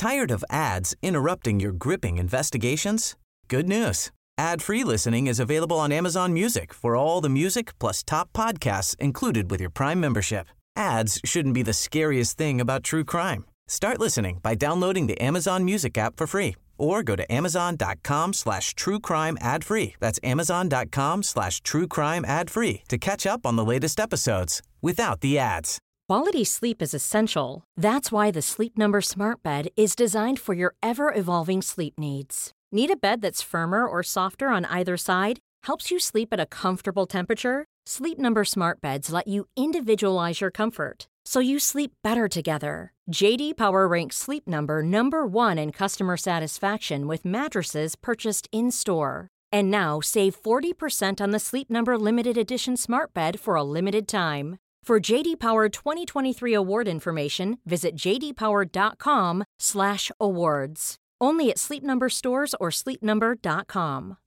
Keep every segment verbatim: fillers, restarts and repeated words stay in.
Tired of ads interrupting your gripping investigations? Good news. Ad-free listening is available on Amazon Music for all the music plus top podcasts included with your Prime membership. Ads shouldn't be the scariest thing about true crime. Start listening by downloading the Amazon Music app for free or go to amazon.com slash true crime ad free. That's amazon.com slash true crime ad free to catch up on the latest episodes without the ads. Quality sleep is essential. That's why the Sleep Number Smart Bed is designed for your ever-evolving sleep needs. Need a bed that's firmer or softer on either side? Helps you sleep at a comfortable temperature? Sleep Number Smart Beds let you individualize your comfort, so you sleep better together. J D Power ranks Sleep Number number one in customer satisfaction with mattresses purchased in-store. And now save forty percent on the Sleep Number Limited Edition Smart Bed for a limited time. For J D Power twenty twenty-three award information, visit jdpower.com slash awards. Only at Sleep Number stores or sleep number dot com.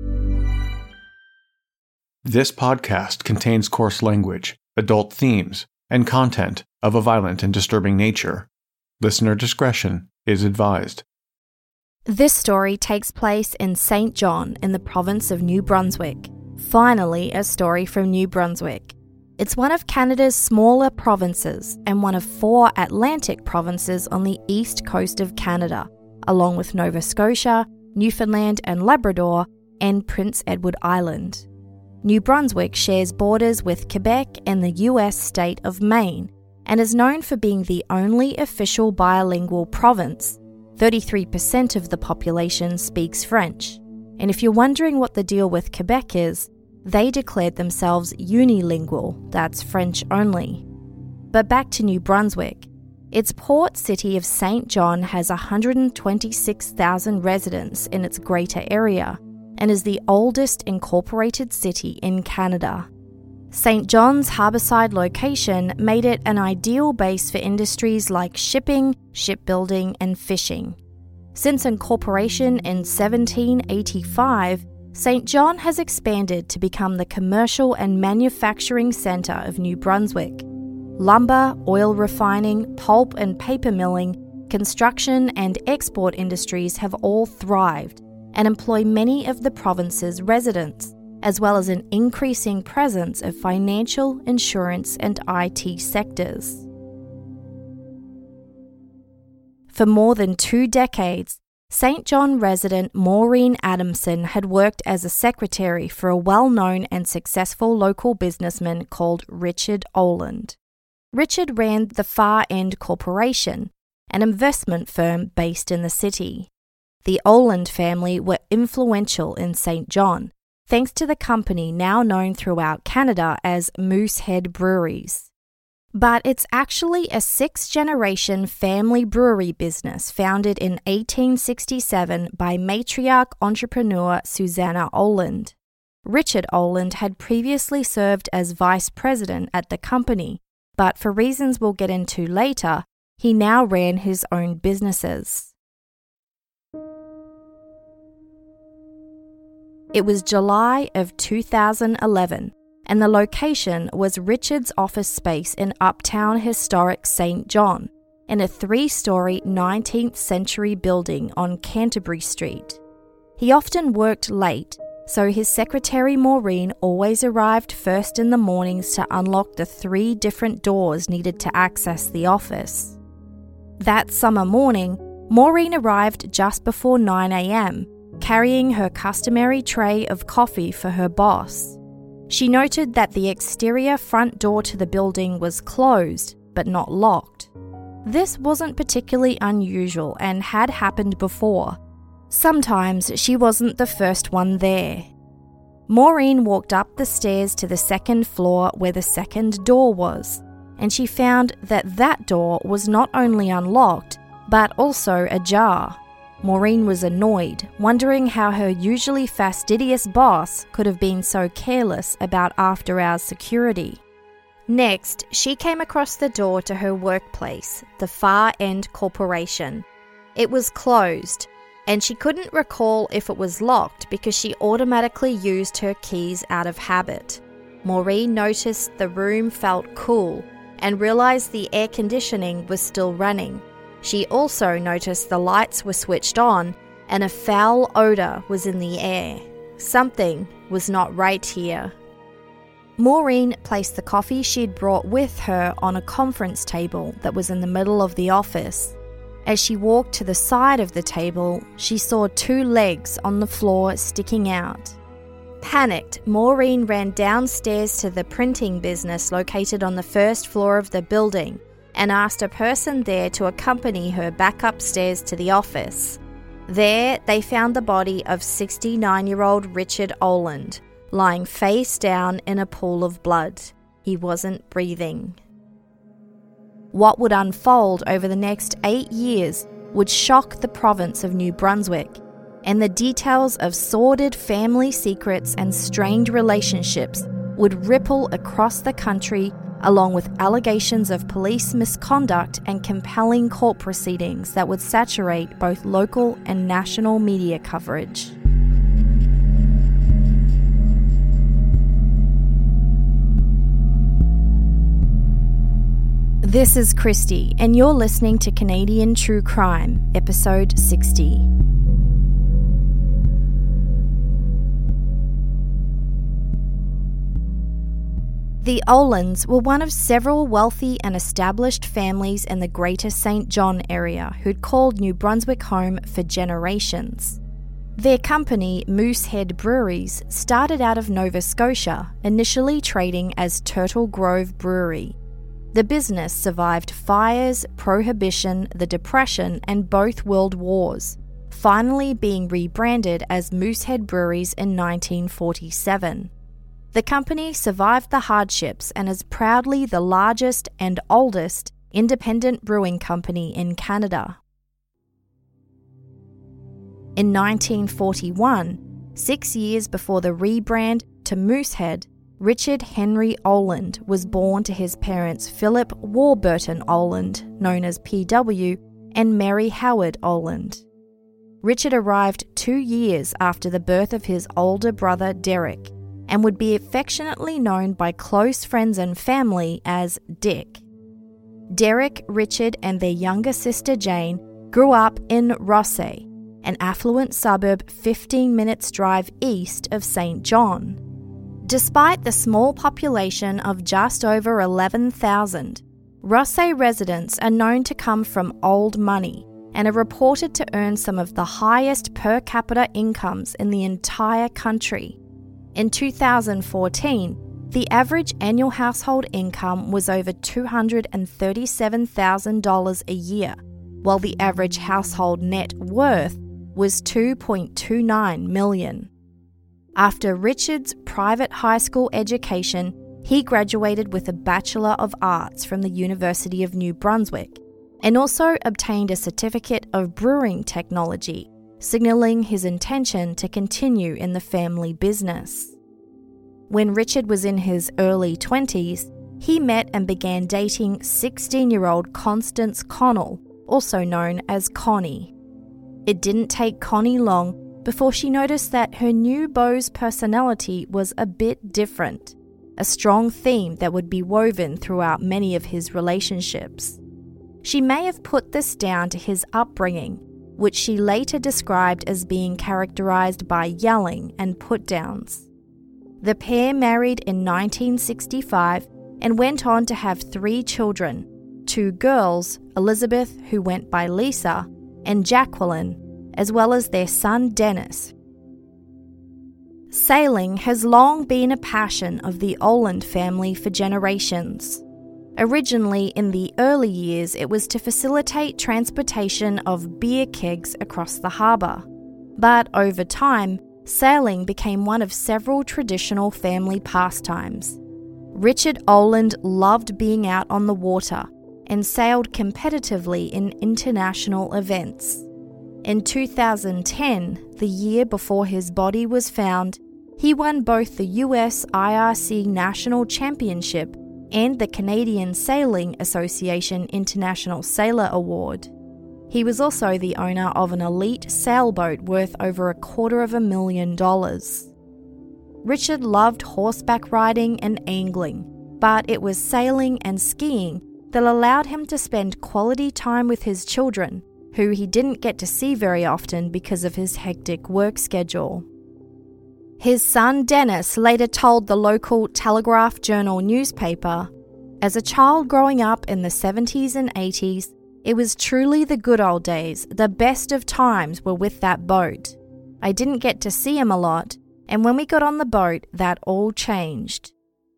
This podcast contains coarse language, adult themes, and content of a violent and disturbing nature. Listener discretion is advised. This story takes place in Saint John in the province of New Brunswick. Finally, a story from New Brunswick. It's one of Canada's smaller provinces and one of four Atlantic provinces on the east coast of Canada, along with Nova Scotia, Newfoundland and Labrador, and Prince Edward Island. New Brunswick shares borders with Quebec and the U S state of Maine, and is known for being the only official bilingual province. thirty-three percent of the population speaks French. And if you're wondering what the deal with Quebec is, they declared themselves unilingual, that's French only. But back to New Brunswick. Its port city of Saint John has one hundred twenty-six thousand residents in its greater area and is the oldest incorporated city in Canada. Saint John's harbourside location made it an ideal base for industries like shipping, shipbuilding, and fishing. Since incorporation in seventeen eighty-five, Saint John has expanded to become the commercial and manufacturing centre of New Brunswick. Lumber, oil refining, pulp and paper milling, construction and export industries have all thrived and employ many of the province's residents, as well as an increasing presence of financial, insurance and I T sectors. For more than two decades, Saint John resident Maureen Adamson had worked as a secretary for a well-known and successful local businessman called Richard Oland. Richard ran the Far End Corporation, an investment firm based in the city. The Oland family were influential in Saint John, thanks to the company now known throughout Canada as Moosehead Breweries. But it's actually a sixth-generation family brewery business founded in eighteen sixty-seven by matriarch entrepreneur Susanna Oland. Richard Oland had previously served as vice president at the company, but for reasons we'll get into later, he now ran his own businesses. It was July of two thousand eleven, and the location was Richard's office space in uptown historic Saint John, in a three-storey nineteenth century building on Canterbury Street. He often worked late, so his secretary Maureen always arrived first in the mornings to unlock the three different doors needed to access the office. That summer morning, Maureen arrived just before nine a.m., carrying her customary tray of coffee for her boss. She noted that the exterior front door to the building was closed, but not locked. This wasn't particularly unusual and had happened before. Sometimes she wasn't the first one there. Maureen walked up the stairs to the second floor where the second door was, and she found that that door was not only unlocked, but also ajar. Maureen was annoyed, wondering how her usually fastidious boss could have been so careless about after-hours security. Next, she came across the door to her workplace, the Far End Corporation. It was closed, and she couldn't recall if it was locked because she automatically used her keys out of habit. Maureen noticed the room felt cool and realized the air conditioning was still running. She also noticed the lights were switched on and a foul odour was in the air. Something was not right here. Maureen placed the coffee she'd brought with her on a conference table that was in the middle of the office. As she walked to the side of the table, she saw two legs on the floor sticking out. Panicked, Maureen ran downstairs to the printing business located on the first floor of the building and asked a person there to accompany her back upstairs to the office. There, they found the body of sixty-nine-year-old Richard Oland, lying face down in a pool of blood. He wasn't breathing. What would unfold over the next eight years would shock the province of New Brunswick, and the details of sordid family secrets and strained relationships would ripple across the country, along with allegations of police misconduct and compelling court proceedings that would saturate both local and national media coverage. This is Christy, and you're listening to Canadian True Crime, episode sixty. The Olands were one of several wealthy and established families in the Greater Saint John area who'd called New Brunswick home for generations. Their company, Moosehead Breweries, started out of Nova Scotia, initially trading as Turtle Grove Brewery. The business survived fires, prohibition, the Depression, and both World Wars, finally being rebranded as Moosehead Breweries in nineteen forty-seven. The company survived the hardships and is proudly the largest and oldest independent brewing company in Canada. In nineteen forty-one, six years before the rebrand to Moosehead, Richard Henry Oland was born to his parents Philip Warburton Oland, known as P W, and Mary Howard Oland. Richard arrived two years after the birth of his older brother Derek, and would be affectionately known by close friends and family as Dick. Derek, Richard, and their younger sister Jane grew up in Rothesay, an affluent suburb fifteen minutes drive east of Saint John. Despite the small population of just over eleven thousand, Rothesay residents are known to come from old money and are reported to earn some of the highest per capita incomes in the entire country. In two thousand fourteen, the average annual household income was over two hundred thirty-seven thousand dollars a year, while the average household net worth was two point two nine million dollars. After Richard's private high school education, he graduated with a Bachelor of Arts from the University of New Brunswick and also obtained a certificate of brewing technology, signalling his intention to continue in the family business. When Richard was in his early twenties, he met and began dating sixteen-year-old Constance Connell, also known as Connie. It didn't take Connie long before she noticed that her new beau's personality was a bit different, a strong theme that would be woven throughout many of his relationships. She may have put this down to his upbringing, which she later described as being characterized by yelling and put-downs. The pair married in nineteen sixty-five and went on to have three children, two girls, Elizabeth, who went by Lisa, and Jacqueline, as well as their son Dennis. Sailing has long been a passion of the Oland family for generations. Originally, in the early years, it was to facilitate transportation of beer kegs across the harbour. But over time, sailing became one of several traditional family pastimes. Richard Oland loved being out on the water and sailed competitively in international events. In two thousand ten, the year before his body was found, he won both the U S I R C National Championship and the Canadian Sailing Association International Sailor Award. He was also the owner of an elite sailboat worth over a quarter of a million dollars. Richard loved horseback riding and angling, but it was sailing and skiing that allowed him to spend quality time with his children, who he didn't get to see very often because of his hectic work schedule. His son Dennis later told the local Telegraph Journal newspaper, "As a child growing up in the seventies and eighties, it was truly the good old days. The best of times were with that boat. I didn't get to see him a lot, and when we got on the boat, that all changed."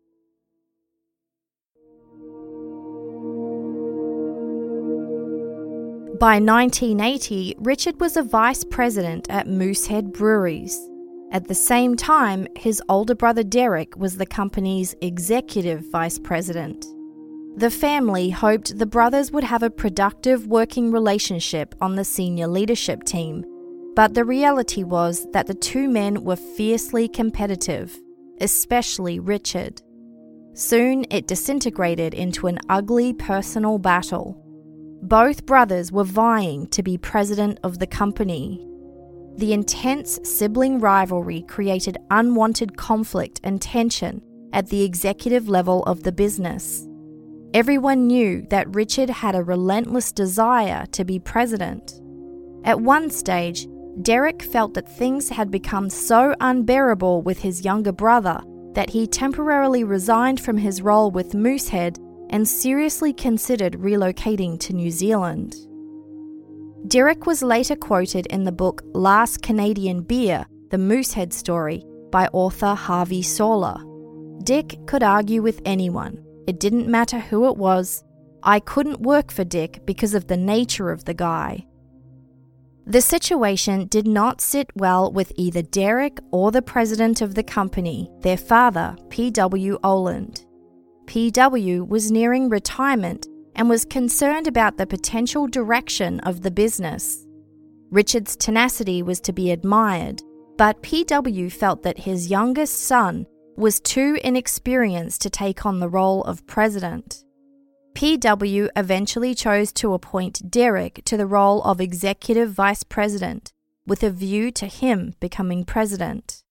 By nineteen eighty, Richard was a vice president at Moosehead Breweries. At the same time, his older brother Derek was the company's executive vice president. The family hoped the brothers would have a productive working relationship on the senior leadership team, but the reality was that the two men were fiercely competitive, especially Richard. Soon it disintegrated into an ugly personal battle. Both brothers were vying to be president of the company. The intense sibling rivalry created unwanted conflict and tension at the executive level of the business. Everyone knew that Richard had a relentless desire to be president. At one stage, Derek felt that things had become so unbearable with his younger brother that he temporarily resigned from his role with Moosehead and seriously considered relocating to New Zealand. Derek was later quoted in the book Last Canadian Beer, The Moosehead Story by author Harvey Soler. "Dick could argue with anyone. It didn't matter who it was. I couldn't work for Dick because of the nature of the guy." The situation did not sit well with either Derek or the president of the company, their father, P W Oland. P W was nearing retirement and was concerned about the potential direction of the business. Richard's tenacity was to be admired, but P W felt that his youngest son was too inexperienced to take on the role of president. P W eventually chose to appoint Derek to the role of executive vice president, with a view to him becoming president.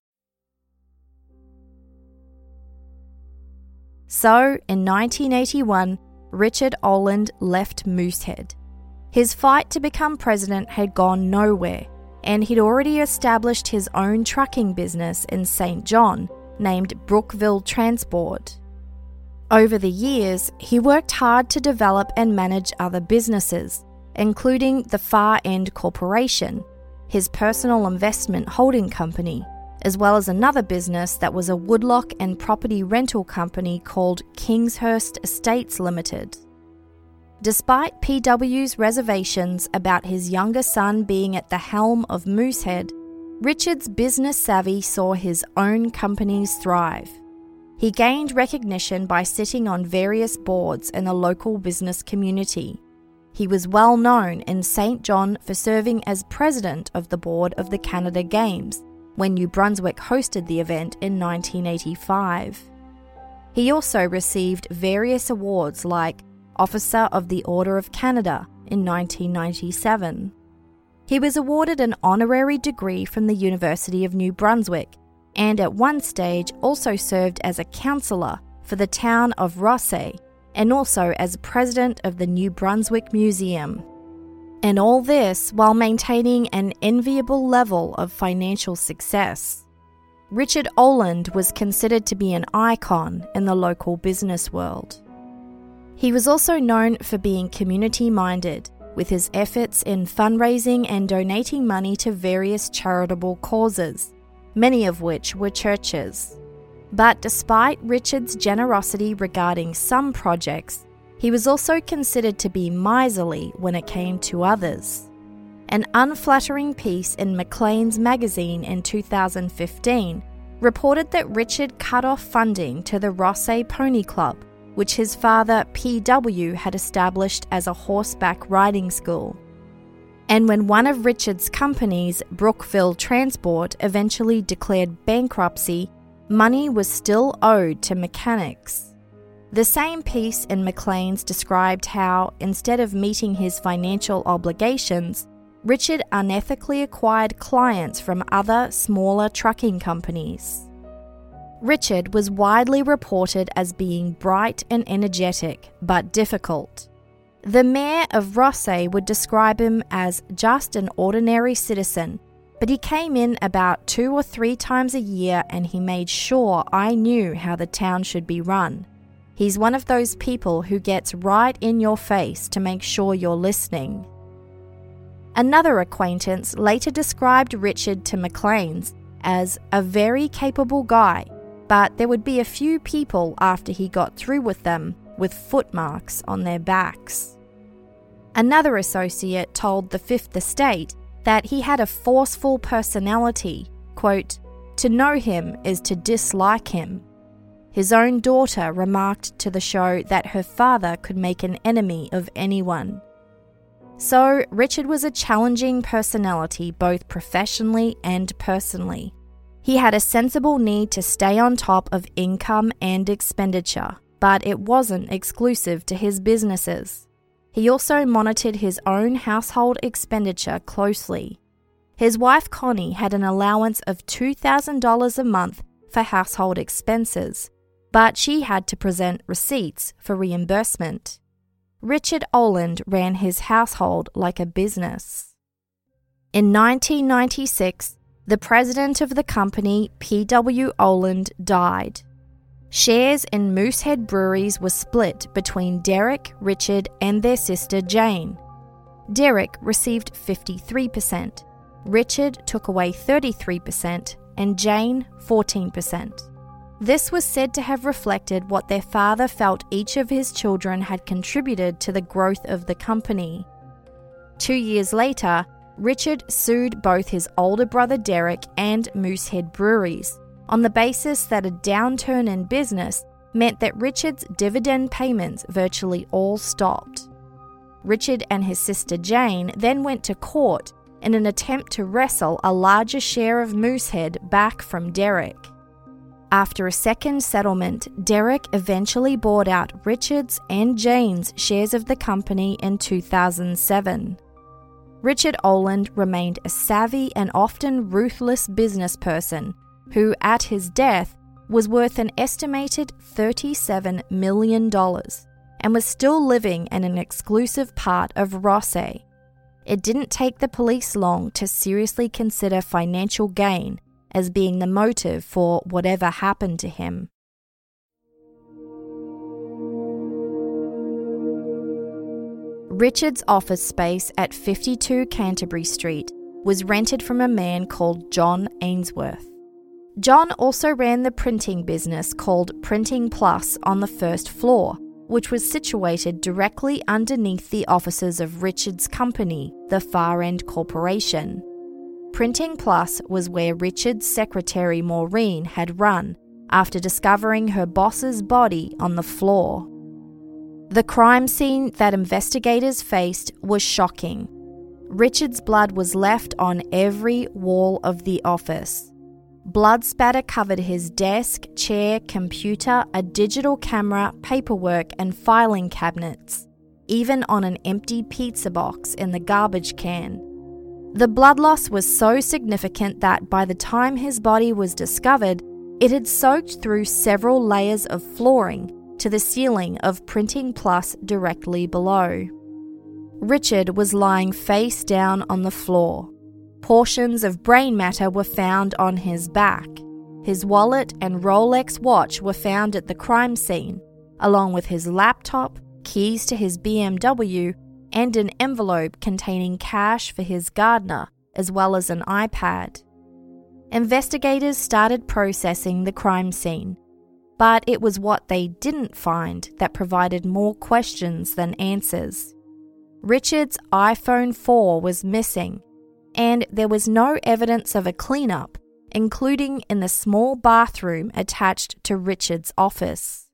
So, in nineteen eighty-one, Richard Oland left Moosehead. His fight to become president had gone nowhere, and he'd already established his own trucking business in Saint John, named Brookville Transport. Over the years, he worked hard to develop and manage other businesses, including the Far End Corporation, his personal investment holding company, as well as another business that was a woodlock and property rental company called Kingshurst Estates Limited. Despite P W's reservations about his younger son being at the helm of Moosehead, Richard's business savvy saw his own companies thrive. He gained recognition by sitting on various boards in the local business community. He was well known in Saint John for serving as president of the board of the Canada Games, when New Brunswick hosted the event in nineteen eighty-five. He also received various awards like Officer of the Order of Canada in nineteen ninety-seven. He was awarded an honorary degree from the University of New Brunswick, and at one stage also served as a councillor for the town of Rothesay, and also as president of the New Brunswick Museum. And all this while maintaining an enviable level of financial success. Richard Oland was considered to be an icon in the local business world. He was also known for being community-minded, with his efforts in fundraising and donating money to various charitable causes, many of which were churches. But despite Richard's generosity regarding some projects, he was also considered to be miserly when it came to others. An unflattering piece in Maclean's magazine in two thousand fifteen reported that Richard cut off funding to the Rothesay Pony Club, which his father P W had established as a horseback riding school. And when one of Richard's companies, Brookville Transport, eventually declared bankruptcy, money was still owed to mechanics. The same piece in Maclean's described how, instead of meeting his financial obligations, Richard unethically acquired clients from other, smaller trucking companies. Richard was widely reported as being bright and energetic, but difficult. The mayor of Rothesay would describe him as just an ordinary citizen, but he came in about two or three times a year and he made sure I knew how the town should be run. He's one of those people who gets right in your face to make sure you're listening. Another acquaintance later described Richard to Maclean's as a very capable guy, but there would be a few people after he got through with them with footmarks on their backs. Another associate told the Fifth Estate that he had a forceful personality, quote, "To know him is to dislike him." His own daughter remarked to the show that her father could make an enemy of anyone. So, Richard was a challenging personality both professionally and personally. He had a sensible need to stay on top of income and expenditure, but it wasn't exclusive to his businesses. He also monitored his own household expenditure closely. His wife Connie had an allowance of two thousand dollars a month for household expenses, but she had to present receipts for reimbursement. Richard Oland ran his household like a business. In nineteen ninety-six, the president of the company, P W Oland, died. Shares in Moosehead Breweries were split between Derek, Richard, and their sister Jane. Derek received fifty-three percent, Richard took away thirty-three percent, and Jane fourteen percent. This was said to have reflected what their father felt each of his children had contributed to the growth of the company. Two years later, Richard sued both his older brother Derek and Moosehead Breweries on the basis that a downturn in business meant that Richard's dividend payments virtually all stopped. Richard and his sister Jane then went to court in an attempt to wrestle a larger share of Moosehead back from Derek. After a second settlement, Derek eventually bought out Richard's and Jane's shares of the company in two thousand seven. Richard Oland remained a savvy and often ruthless business person who, at his death, was worth an estimated thirty-seven million dollars and was still living in an exclusive part of Rothesay. It didn't take the police long to seriously consider financial gain as being the motive for whatever happened to him. Richard's office space at fifty-two Canterbury Street was rented from a man called John Ainsworth. John also ran the printing business called Printing Plus on the first floor, which was situated directly underneath the offices of Richard's company, the Far End Corporation. Printing Plus was where Richard's secretary Maureen had run after discovering her boss's body on the floor. The crime scene that investigators faced was shocking. Richard's blood was left on every wall of the office. Blood spatter covered his desk, chair, computer, a digital camera, paperwork, and filing cabinets, even on an empty pizza box in the garbage can. The blood loss was so significant that by the time his body was discovered, it had soaked through several layers of flooring to the ceiling of Printing Plus directly below. Richard was lying face down on the floor. Portions of brain matter were found on his back. His wallet and Rolex watch were found at the crime scene, along with his laptop, keys to his B M W, and an envelope containing cash for his gardener, as well as an iPad. Investigators started processing the crime scene, but it was what they didn't find that provided more questions than answers. Richard's iPhone four was missing, and there was no evidence of a cleanup, including in the small bathroom attached to Richard's office.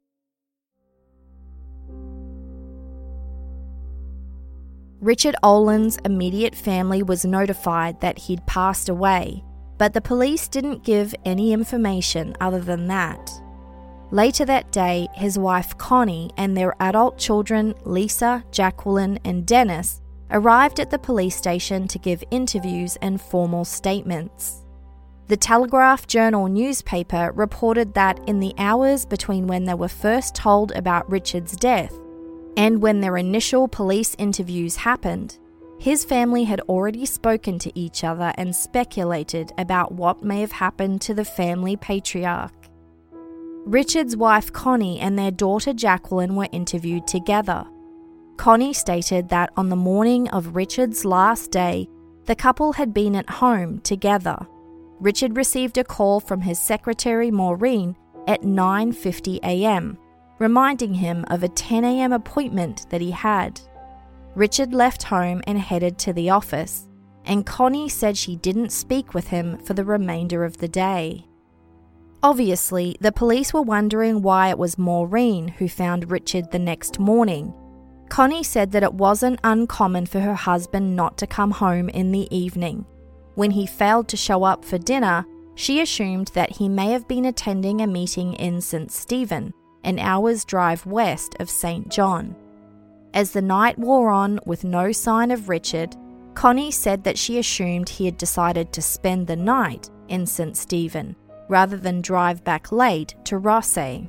Richard Oland's immediate family was notified that he'd passed away, but the police didn't give any information other than that. Later that day, his wife Connie and their adult children Lisa, Jacqueline, and Dennis arrived at the police station to give interviews and formal statements. The Telegraph Journal newspaper reported that in the hours between when they were first told about Richard's death and when their initial police interviews happened, his family had already spoken to each other and speculated about what may have happened to the family patriarch. Richard's wife Connie and their daughter Jacqueline were interviewed together. Connie stated that on the morning of Richard's last day, the couple had been at home together. Richard received a call from his secretary Maureen at nine fifty a.m., reminding him of a ten a.m. appointment that he had. Richard left home and headed to the office, and Connie said she didn't speak with him for the remainder of the day. Obviously, the police were wondering why it was Maureen who found Richard the next morning. Connie said that it wasn't uncommon for her husband not to come home in the evening. When he failed to show up for dinner, she assumed that he may have been attending a meeting in Saint Stephen, an hour's drive west of Saint John. As the night wore on with no sign of Richard, Connie said that she assumed he had decided to spend the night in Saint Stephen, rather than drive back late to Rothesay.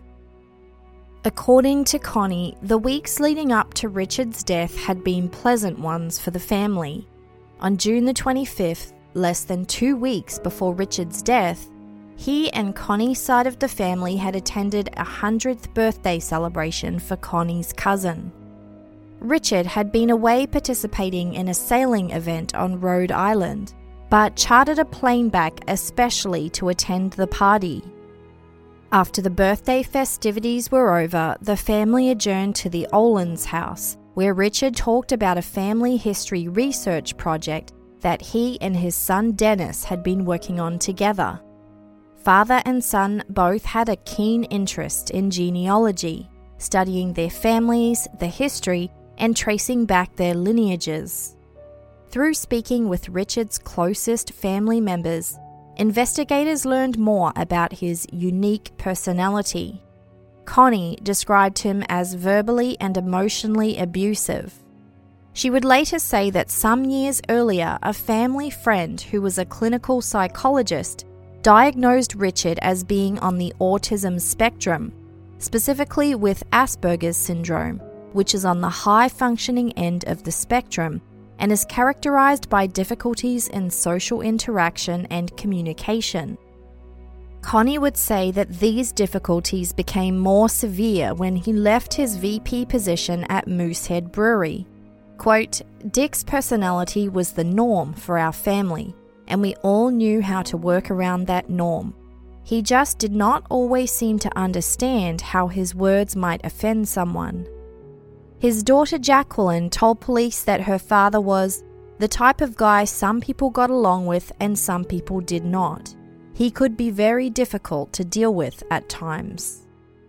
According to Connie, the weeks leading up to Richard's death had been pleasant ones for the family. On June the twenty-fifth, less than two weeks before Richard's death, he and Connie's side of the family had attended a hundredth birthday celebration for Connie's cousin. Richard had been away participating in a sailing event on Rhode Island, but chartered a plane back especially to attend the party. After the birthday festivities were over, the family adjourned to the Oland's house, where Richard talked about a family history research project that he and his son Dennis had been working on together. Father and son both had a keen interest in genealogy, studying their families, the history, and tracing back their lineages. Through speaking with Richard's closest family members, investigators learned more about his unique personality. Connie described him as verbally and emotionally abusive. She would later say that some years earlier, a family friend who was a clinical psychologist diagnosed Richard as being on the autism spectrum, specifically with Asperger's syndrome, which is on the high-functioning end of the spectrum and is characterized by difficulties in social interaction and communication. Connie would say that these difficulties became more severe when he left his V P position at Moosehead Brewery. Quote, "Dick's personality was the norm for our family, and we all knew how to work around that norm. He just did not always seem to understand how his words might offend someone." His daughter Jacqueline told police that her father was the type of guy some people got along with and some people did not. He could be very difficult to deal with at times.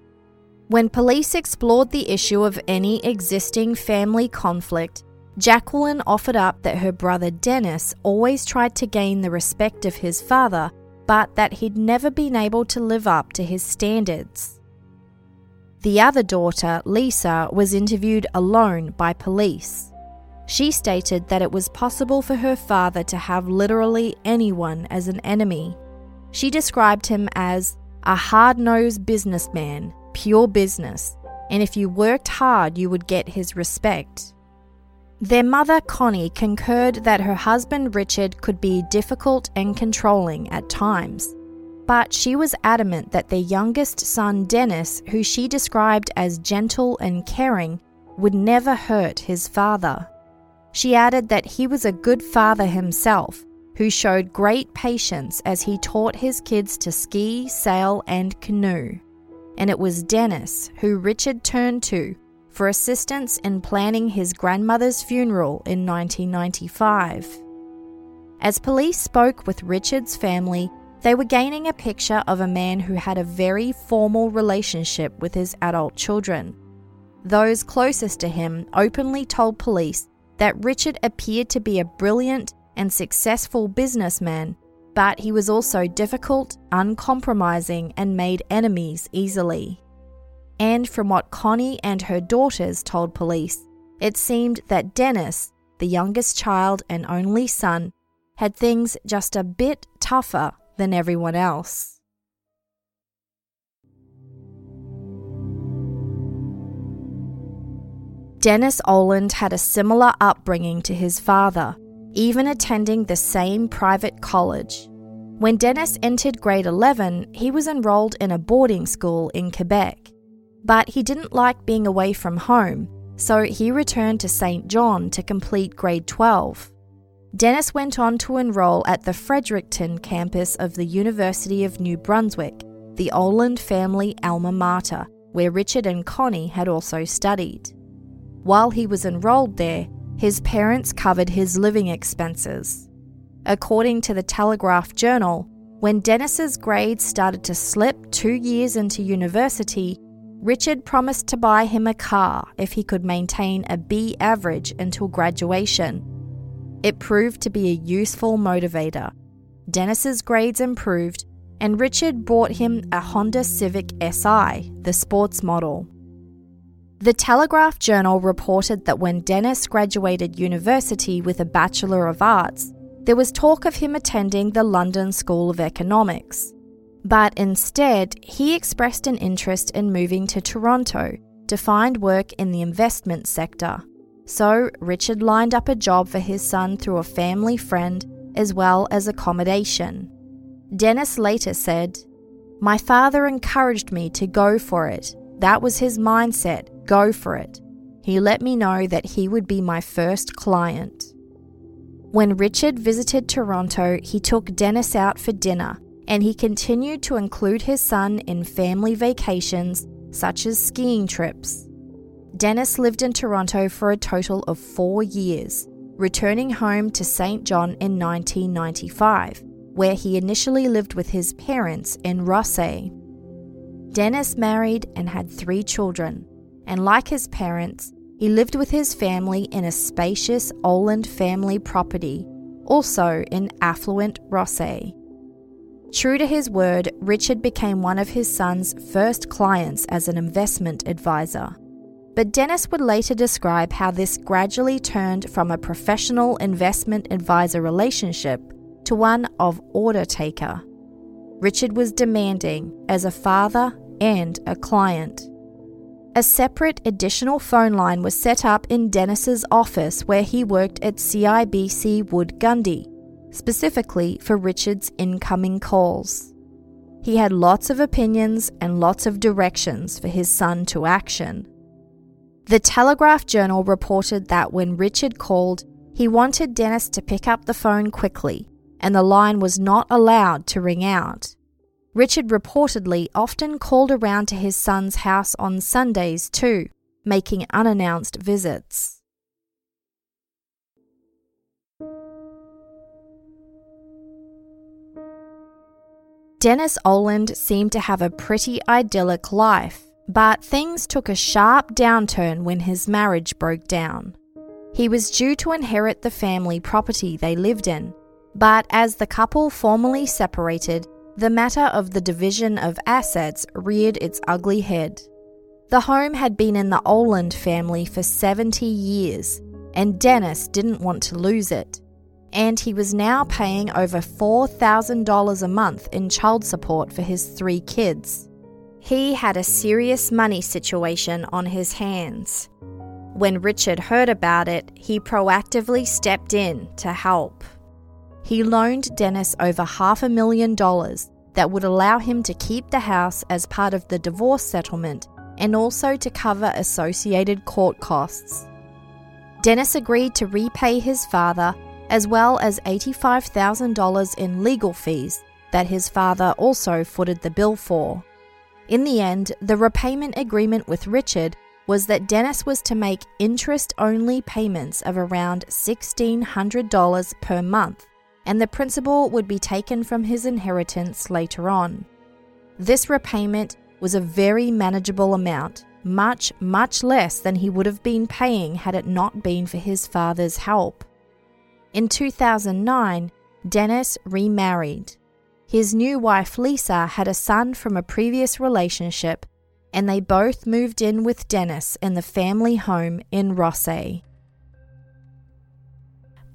When police explored the issue of any existing family conflict, Jacqueline offered up that her brother Dennis always tried to gain the respect of his father, but that he'd never been able to live up to his standards. The other daughter, Lisa, was interviewed alone by police. She stated that it was possible for her father to have literally anyone as an enemy. She described him as a hard-nosed businessman, pure business, and if you worked hard you would get his respect. Their mother, Connie, concurred that her husband Richard could be difficult and controlling at times, but she was adamant that their youngest son Dennis, who she described as gentle and caring, would never hurt his father. She added that he was a good father himself, who showed great patience as he taught his kids to ski, sail, and canoe. And it was Dennis who Richard turned to for assistance in planning his grandmother's funeral in nineteen ninety-five. As police spoke with Richard's family, they were gaining a picture of a man who had a very formal relationship with his adult children. Those closest to him openly told police that Richard appeared to be a brilliant and successful businessman, but he was also difficult, uncompromising, and made enemies easily. And from what Connie and her daughters told police, it seemed that Dennis, the youngest child and only son, had things just a bit tougher than everyone else. Dennis Oland had a similar upbringing to his father, even attending the same private college. When Dennis entered grade eleven, he was enrolled in a boarding school in Quebec. But he didn't like being away from home, so he returned to Saint John to complete grade twelve. Dennis went on to enroll at the Fredericton campus of the University of New Brunswick, the Oland family alma mater, where Richard and Connie had also studied. While he was enrolled there, his parents covered his living expenses. According to the Telegraph Journal, when Dennis's grades started to slip two years into university, Richard promised to buy him a car if he could maintain a B average until graduation. It proved to be a useful motivator. Dennis's grades improved, and Richard bought him a Honda Civic S I, the sports model. The Telegraph Journal reported that when Dennis graduated university with a Bachelor of Arts, there was talk of him attending the London School of Economics. But instead, he expressed an interest in moving to Toronto to find work in the investment sector. So Richard lined up a job for his son through a family friend as well as accommodation. Dennis later said, "My father encouraged me to go for it. That was his mindset, go for it. He let me know that he would be my first client." When Richard visited Toronto, he took Dennis out for dinner, and he continued to include his son in family vacations, such as skiing trips. Dennis lived in Toronto for a total of four years, returning home to Saint John in nineteen ninety-five, where he initially lived with his parents in Rossay. Dennis married and had three children, and like his parents, he lived with his family in a spacious Oland family property, also in affluent Rossay. True to his word, Richard became one of his son's first clients as an investment advisor. But Dennis would later describe how this gradually turned from a professional investment advisor relationship to one of order taker. Richard was demanding as a father and a client. A separate additional phone line was set up in Dennis's office where he worked at C I B C Wood Gundy, specifically for Richard's incoming calls. He had lots of opinions and lots of directions for his son to action. The Telegraph Journal reported that when Richard called, he wanted Dennis to pick up the phone quickly, and the line was not allowed to ring out. Richard reportedly often called around to his son's house on Sundays too, making unannounced visits. Dennis Oland seemed to have a pretty idyllic life, but things took a sharp downturn when his marriage broke down. He was due to inherit the family property they lived in, but as the couple formally separated, the matter of the division of assets reared its ugly head. The home had been in the Oland family for seventy years, and Dennis didn't want to lose it. And he was now paying over four thousand dollars a month in child support for his three kids. He had a serious money situation on his hands. When Richard heard about it, he proactively stepped in to help. He loaned Dennis over half a million dollars that would allow him to keep the house as part of the divorce settlement and also to cover associated court costs. Dennis agreed to repay his father as well as eighty-five thousand dollars in legal fees that his father also footed the bill for. In the end, the repayment agreement with Richard was that Dennis was to make interest-only payments of around sixteen hundred dollars per month, and the principal would be taken from his inheritance later on. This repayment was a very manageable amount, much, much less than he would have been paying had it not been for his father's help. In two thousand nine, Dennis remarried. His new wife Lisa had a son from a previous relationship, and they both moved in with Dennis in the family home in Rossay.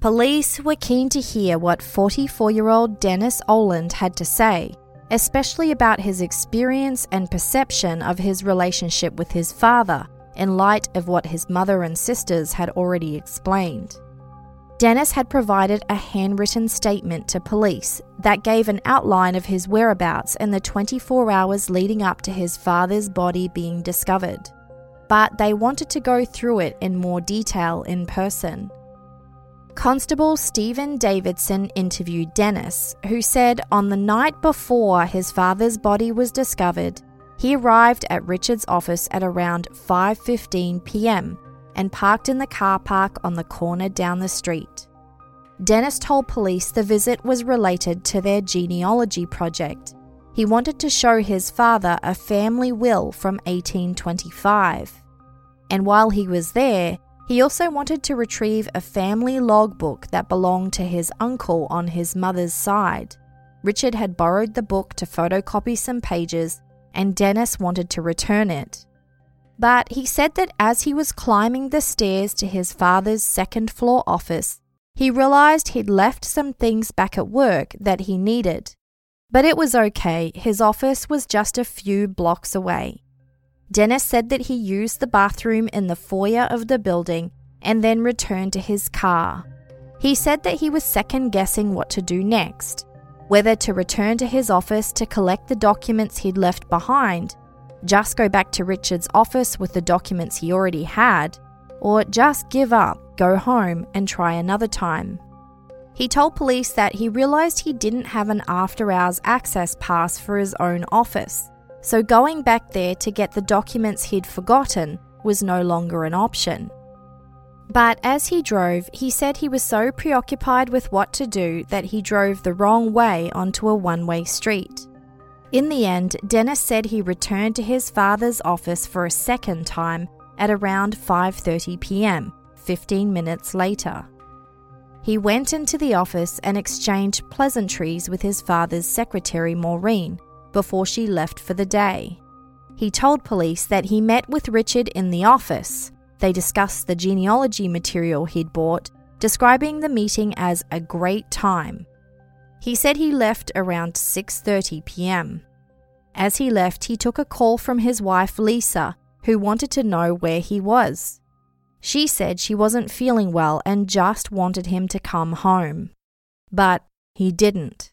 Police were keen to hear what forty-four-year-old Dennis Oland had to say, especially about his experience and perception of his relationship with his father, in light of what his mother and sisters had already explained. Dennis had provided a handwritten statement to police that gave an outline of his whereabouts in the twenty-four hours leading up to his father's body being discovered, but they wanted to go through it in more detail in person. Constable Stephen Davidson interviewed Dennis, who said on the night before his father's body was discovered, he arrived at Richard's office at around five fifteen p.m. and parked in the car park on the corner down the street. Dennis told police the visit was related to their genealogy project. He wanted to show his father a family will from eighteen twenty-five. And while he was there, he also wanted to retrieve a family logbook that belonged to his uncle on his mother's side. Richard had borrowed the book to photocopy some pages, and Dennis wanted to return it. But he said that as he was climbing the stairs to his father's second floor office, he realized he'd left some things back at work that he needed. But it was okay, his office was just a few blocks away. Dennis said that he used the bathroom in the foyer of the building and then returned to his car. He said that he was second-guessing what to do next, whether to return to his office to collect the documents he'd left behind, just go back to Richard's office with the documents he already had, or just give up, go home, and try another time. He told police that he realized he didn't have an after-hours access pass for his own office, so going back there to get the documents he'd forgotten was no longer an option. But as he drove, he said he was so preoccupied with what to do that he drove the wrong way onto a one-way street. In the end, Dennis said he returned to his father's office for a second time at around five thirty p.m., fifteen minutes later. He went into the office and exchanged pleasantries with his father's secretary, Maureen, before she left for the day. He told police that he met with Richard in the office. They discussed the genealogy material he'd bought, describing the meeting as a great time. He said he left around six thirty p.m. As he left, he took a call from his wife Lisa, who wanted to know where he was. She said she wasn't feeling well and just wanted him to come home. But he didn't.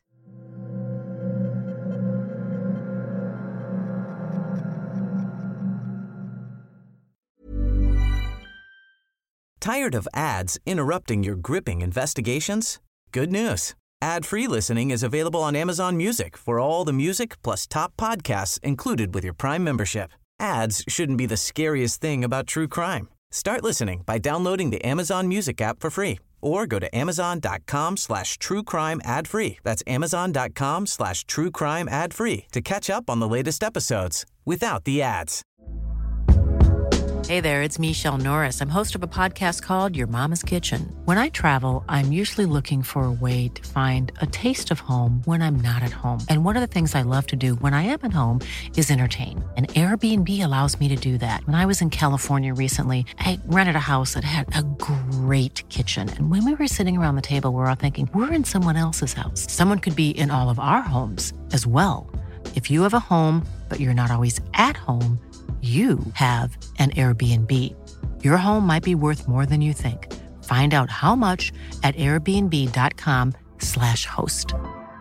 Tired of ads interrupting your gripping investigations? Good news. Ad-free listening is available on Amazon Music for all the music plus top podcasts included with your Prime membership. Ads shouldn't be the scariest thing about true crime. Start listening by downloading the Amazon Music app for free or go to amazon.com slash true crime ad free. That's amazon.com slash true crime ad free to catch up on the latest episodes without the ads. Hey there, it's Michelle Norris. I'm host of a podcast called Your Mama's Kitchen. When I travel, I'm usually looking for a way to find a taste of home when I'm not at home. And one of the things I love to do when I am at home is entertain. And Airbnb allows me to do that. When I was in California recently, I rented a house that had a great kitchen. And when we were sitting around the table, we were all thinking, we're in someone else's house. Someone could be in all of our homes as well. If you have a home, but you're not always at home, you have an Airbnb. Your home might be worth more than you think. Find out how much at airbnb.com slash host.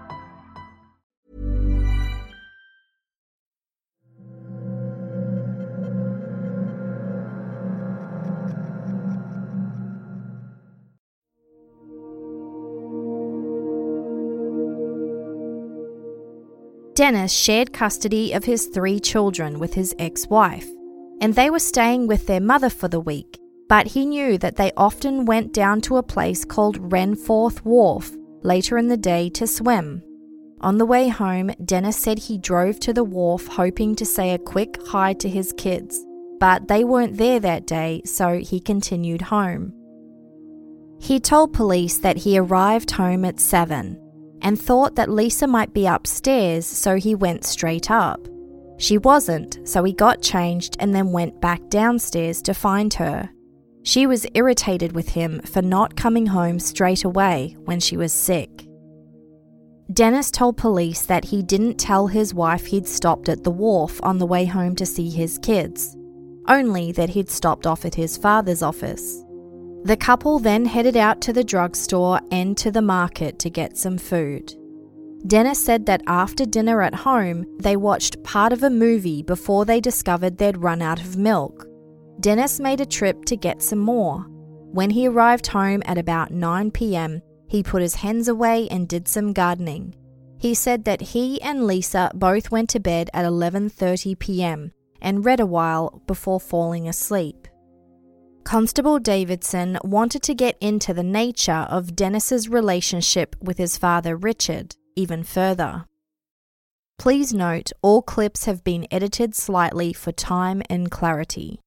Dennis shared custody of his three children with his ex-wife, and they were staying with their mother for the week, but he knew that they often went down to a place called Wrenforth Wharf later in the day to swim. On the way home, Dennis said he drove to the wharf hoping to say a quick hi to his kids, but they weren't there that day, so he continued home. He told police that he arrived home at seven and thought that Lisa might be upstairs, so he went straight up. She wasn't, so he got changed and then went back downstairs to find her. She was irritated with him for not coming home straight away when she was sick. Dennis told police that he didn't tell his wife he'd stopped at the wharf on the way home to see his kids, only that he'd stopped off at his father's office. The couple then headed out to the drugstore and to the market to get some food. Dennis said that after dinner at home, they watched part of a movie before they discovered they'd run out of milk. Dennis made a trip to get some more. When he arrived home at about nine p.m, he put his hens away and did some gardening. He said that he and Lisa both went to bed at eleven thirty p.m. and read a while before falling asleep. Constable Davidson wanted to get into the nature of Dennis's relationship with his father Richard even further. Please note, all clips have been edited slightly for time and clarity.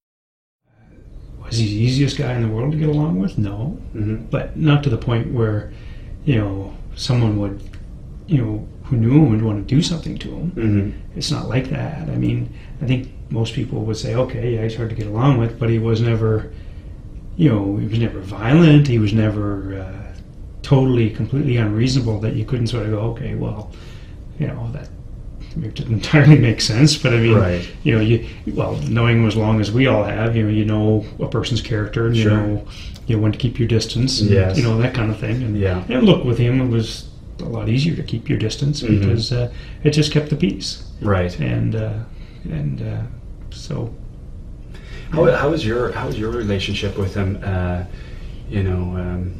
Was he the easiest guy in the world to get along with? No. Mm-hmm. But not to the point where, you know, someone would, you know, who knew him would want to do something to him. Mm-hmm. It's not like that. I mean, I think most people would say, okay, yeah, he's hard to get along with, but he was never, you know, he was never violent. He was never uh, totally, completely unreasonable that you couldn't sort of go, okay, well, you know, that it didn't entirely make sense, but I mean, right. you know, you well, knowing him as long as we all have, you know, you know a person's character, and sure. you know, you know when to keep your distance, and, yes. you know, that kind of thing. And, yeah. and look, with him, it was a lot easier to keep your distance mm-hmm. because uh, it just kept the peace. Right. And uh, and uh, so. How how was your how was your relationship with him? Uh, you know, um,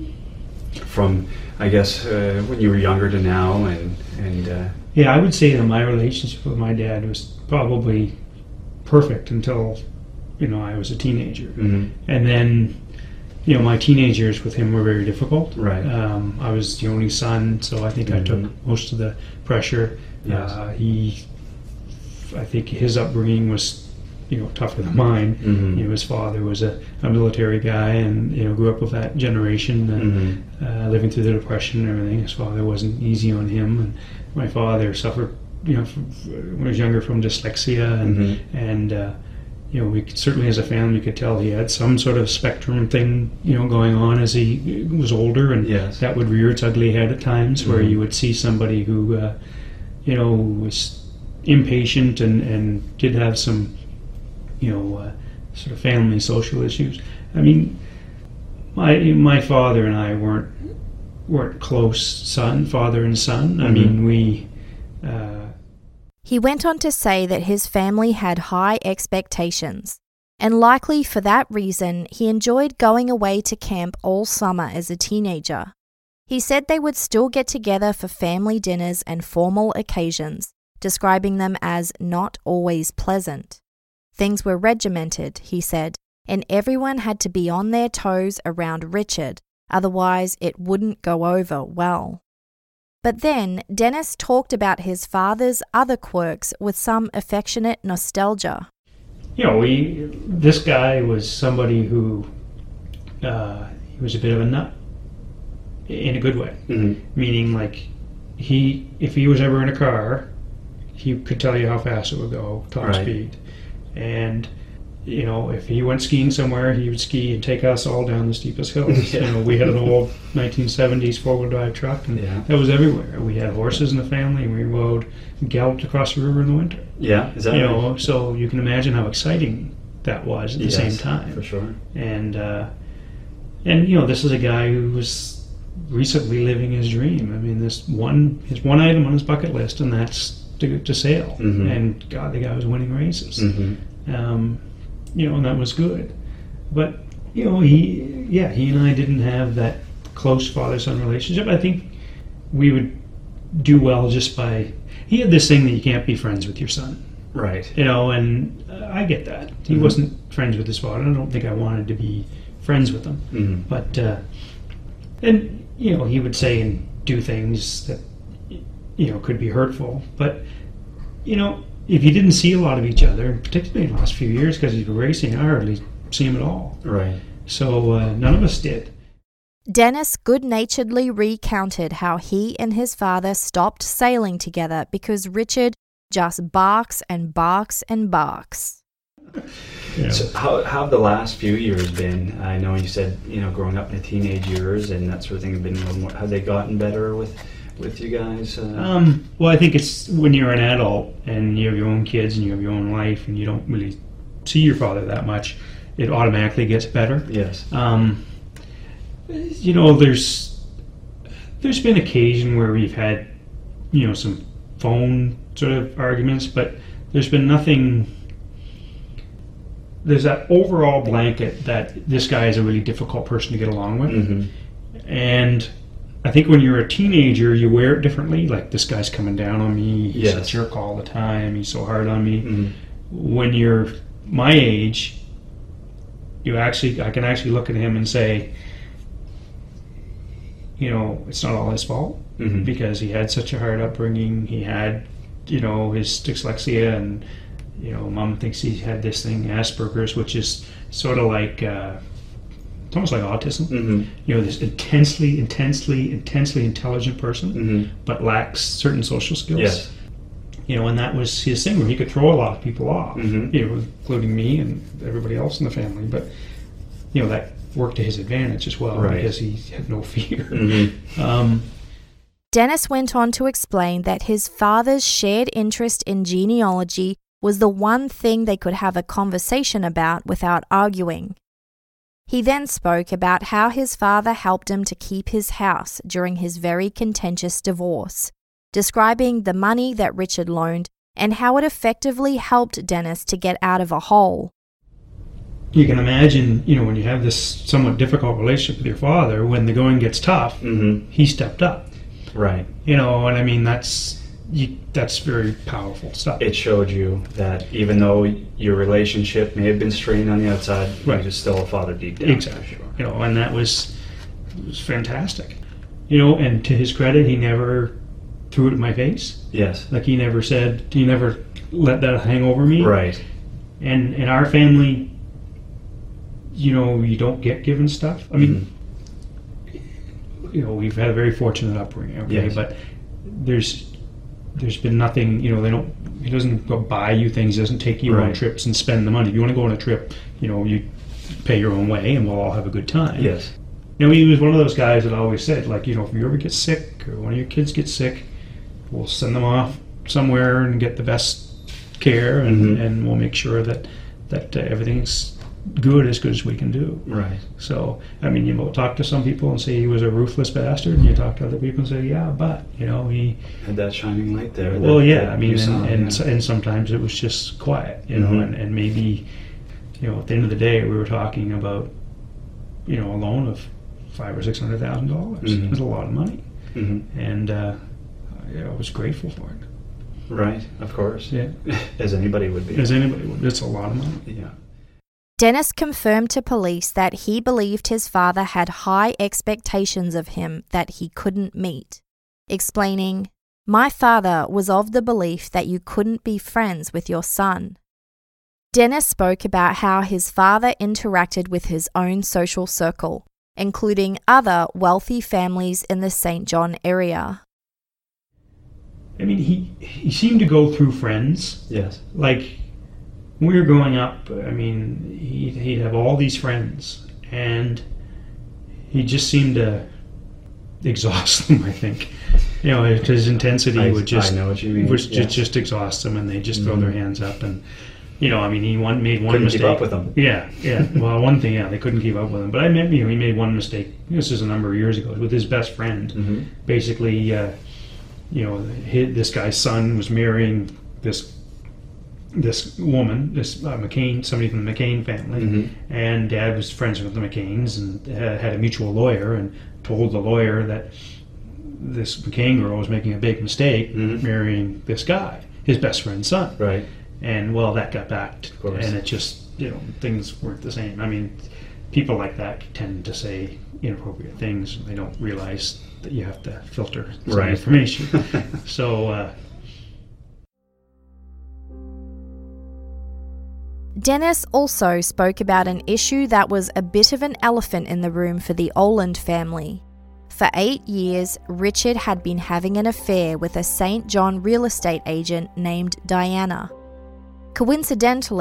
from I guess uh, when you were younger to now, and and. Uh, Yeah, I would say that my relationship with my dad was probably perfect until, you know, I was a teenager. Mm-hmm. And then, you know, my teenage years with him were very difficult. Right. Um, I was the only son, so I think mm-hmm. I took most of the pressure. Yes. Uh, he, I think his upbringing was, you know, tougher than mine. Mm-hmm. You know, his father was a, a military guy, and you know, grew up with that generation, and, mm-hmm. uh, living through the Depression and everything. His father wasn't easy on him, and my father suffered, you know, from, when he was younger from dyslexia, and mm-hmm. and uh, you know, we could, certainly as a family could tell he had some sort of spectrum thing, you know, going on as he was older, and yes. that would rear its ugly head at times, mm-hmm. where you would see somebody who, uh, you know, was impatient and and did have some, you know, uh, sort of family social issues. I mean, my my father and I weren't weren't close son, father and son. Mm-hmm. I mean, we... Uh... He went on to say that his family had high expectations, and likely for that reason, he enjoyed going away to camp all summer as a teenager. He said they would still get together for family dinners and formal occasions, describing them as not always pleasant. Things were regimented, he said, and everyone had to be on their toes around Richard, otherwise it wouldn't go over well. But then Dennis talked about his father's other quirks with some affectionate nostalgia. You know, we this guy was somebody who uh, he was a bit of a nut in a good way, mm-hmm. meaning like he if he was ever in a car, he could tell you how fast it would go, top right. speed, and. You know, if he went skiing somewhere, he would ski and take us all down the steepest hills. yeah. You know, we had an old nineteen seventies four-wheel drive truck, and yeah. that was everywhere. We had horses in the family, and we rode, galloped across the river in the winter. Yeah, is that you right? know? So you can imagine how exciting that was at the yes, same time. For sure. And uh, and you know, this is a guy who was recently living his dream. I mean, this one his one item on his bucket list, and that's to to sail. Mm-hmm. And God, the guy was winning races. Mm-hmm. Um, You know, and that was good. But, you know, he, yeah, he and I didn't have that close father-son relationship. I think we would do well just by, he had this thing that you can't be friends with your son. Right. You know, and uh, I get that. He mm-hmm. wasn't friends with his father. I don't think I wanted to be friends with him. Mm-hmm. But, uh, and, you know, he would say and do things that, you know, could be hurtful. But, you know, if you didn't see a lot of each other, particularly in the last few years because he was racing, I hardly see him at all. Right. So uh, none of us did. Dennis good-naturedly recounted how he and his father stopped sailing together because Richard just barks and barks and barks. You know. So how, how have the last few years been? I know you said, you know, growing up in the teenage years and that sort of thing have been a little more, have they gotten better with, with you guys? Uh, um, well, I think it's when you're an adult and you have your own kids and you have your own life and you don't really see your father that much, it automatically gets better. Yes. Um, you know, there's there's been occasion where we've had, you know, some phone sort of arguments, but there's been nothing. There's that overall blanket that this guy is a really difficult person to get along with. Mm-hmm. And I think when you're a teenager, you wear it differently. Like, this guy's coming down on me. He's yes. a jerk all the time. He's so hard on me. Mm-hmm. When you're my age, you actually, I can actually look at him and say, you know, it's not all his fault, mm-hmm. because he had such a hard upbringing. He had, you know, his dyslexia, and you know, mom thinks he had this thing, Asperger's, which is sort of like, uh, it's almost like autism. Mm-hmm. You know, this intensely, intensely, intensely intelligent person, mm-hmm. but lacks certain social skills. Yes. You know, and that was his thing, where he could throw a lot of people off, mm-hmm. you know, including me and everybody else in the family. But, you know, that worked to his advantage as well, right. because he had no fear. Mm-hmm. Um, Dennis went on to explain that his father's shared interest in genealogy was the one thing they could have a conversation about without arguing. He then spoke about how his father helped him to keep his house during his very contentious divorce, describing the money that Richard loaned and how it effectively helped Dennis to get out of a hole. You can imagine, you know, when you have this somewhat difficult relationship with your father, when the going gets tough, mm-hmm. he stepped up. Right. You know, and I mean, that's you, that's very powerful stuff. It showed you that even though your relationship may have been strained on the outside, right. he was still a father deep down. Exactly. Sure. You know, and that was was fantastic. You know, and to his credit, he never threw it in my face. Yes. Like, he never said, he never let that hang over me. Right. And in our family, you know, you don't get given stuff. I mean, mm-hmm. you know, we've had a very fortunate upbringing, okay, yes. but there's there's been nothing, you know, they don't, he doesn't go buy you things, he doesn't take you right. on trips and spend the money. If you want to go on a trip, you know, you pay your own way and we'll all have a good time. Yes. You know, he was one of those guys that always said, like, you know, if you ever get sick or one of your kids gets sick, we'll send them off somewhere and get the best care, and, mm-hmm. and we'll make sure that, that uh, everything's good, as good as we can do. Right. So, I mean, you know, talk to some people and say he was a ruthless bastard, and you talk to other people and say, yeah, but, you know, he had that shining light there. Well, that, yeah, that I mean, and, saw, and, yeah. and sometimes it was just quiet, you know, mm-hmm. and, and maybe, you know, at the end of the day, we were talking about, you know, a loan of five or six hundred thousand dollars. Mm-hmm. It was a lot of money, mm-hmm. and uh, I was grateful for it. Right, of course. Yeah, as anybody would be. As anybody would. It's a lot of money. Yeah. Dennis confirmed to police that he believed his father had high expectations of him that he couldn't meet, explaining, "My father was of the belief that you couldn't be friends with your son." Dennis spoke about how his father interacted with his own social circle, including other wealthy families in the Saint John area. I mean, he, he seemed to go through friends. Yes. Like, when we were growing up, I mean, he'd, he'd have all these friends, and he just seemed to exhaust them, I think. You know, his intensity I, would just, I know what you mean. would yes. just, just exhaust them, and they just mm-hmm. throw their hands up. And, you know, I mean, he one, made one couldn't mistake. Couldn't keep up with them. Yeah, yeah. Well, one thing, yeah, they couldn't keep up with him. But I mean, you know, he made one mistake. This is a number of years ago, with his best friend. Mm-hmm. Basically, uh, you know, his, this guy's son was marrying this this woman, this uh, McCain, somebody from the McCain family, mm-hmm. and Dad was friends with the McCains and uh, had a mutual lawyer, and told the lawyer that this McCain girl was making a big mistake mm-hmm. marrying this guy, his best friend's son. Right. And well, that got backed, of course. And it just, you know, things weren't the same. I mean, people like that tend to say inappropriate things. They don't realize that you have to filter some right. information. so. Uh, Dennis also spoke about an issue that was a bit of an elephant in the room for the Oland family. For eight years, Richard had been having an affair with a Saint John real estate agent named Diana. Coincidentally,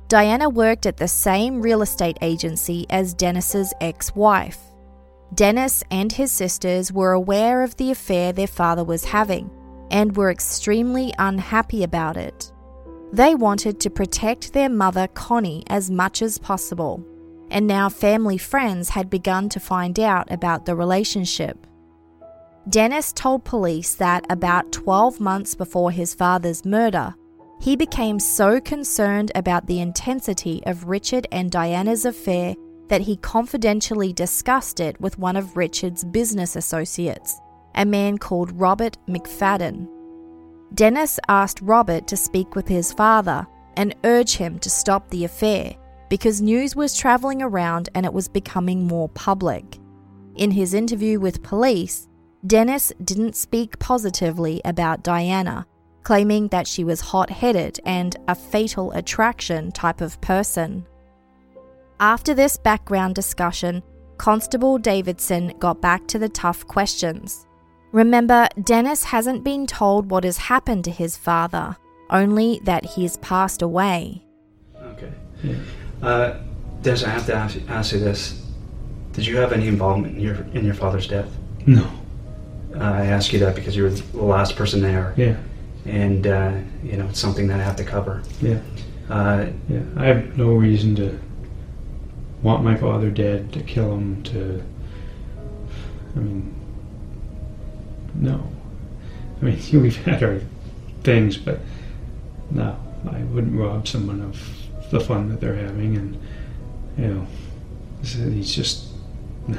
Diana worked at the same real estate agency as Dennis's ex-wife. Dennis and his sisters were aware of the affair their father was having and were extremely unhappy about it. They wanted to protect their mother, Connie, as much as possible, and now family friends had begun to find out about the relationship. Dennis told police that about twelve months before his father's murder, he became so concerned about the intensity of Richard and Diana's affair that he confidentially discussed it with one of Richard's business associates, a man called Robert McFadden. Dennis asked Robert to speak with his father and urge him to stop the affair because news was travelling around and it was becoming more public. In his interview with police, Dennis didn't speak positively about Diana, claiming that she was hot-headed and a fatal attraction type of person. After this background discussion, Constable Davidson got back to the tough questions. Remember, Dennis hasn't been told what has happened to his father, only that he has passed away. Okay. Yeah. Uh, Dennis, I have to ask, ask you this. Did you have any involvement in your in your father's death? No. Uh, I ask you that because you were the last person there. Yeah. And, uh, you know, it's something that I have to cover. Yeah. Uh, yeah. I have no reason to want my father dead, to kill him, to... I mean... No. I mean, we've had our things, but no, I wouldn't rob someone of the fun that they're having, and, you know, he's just... No.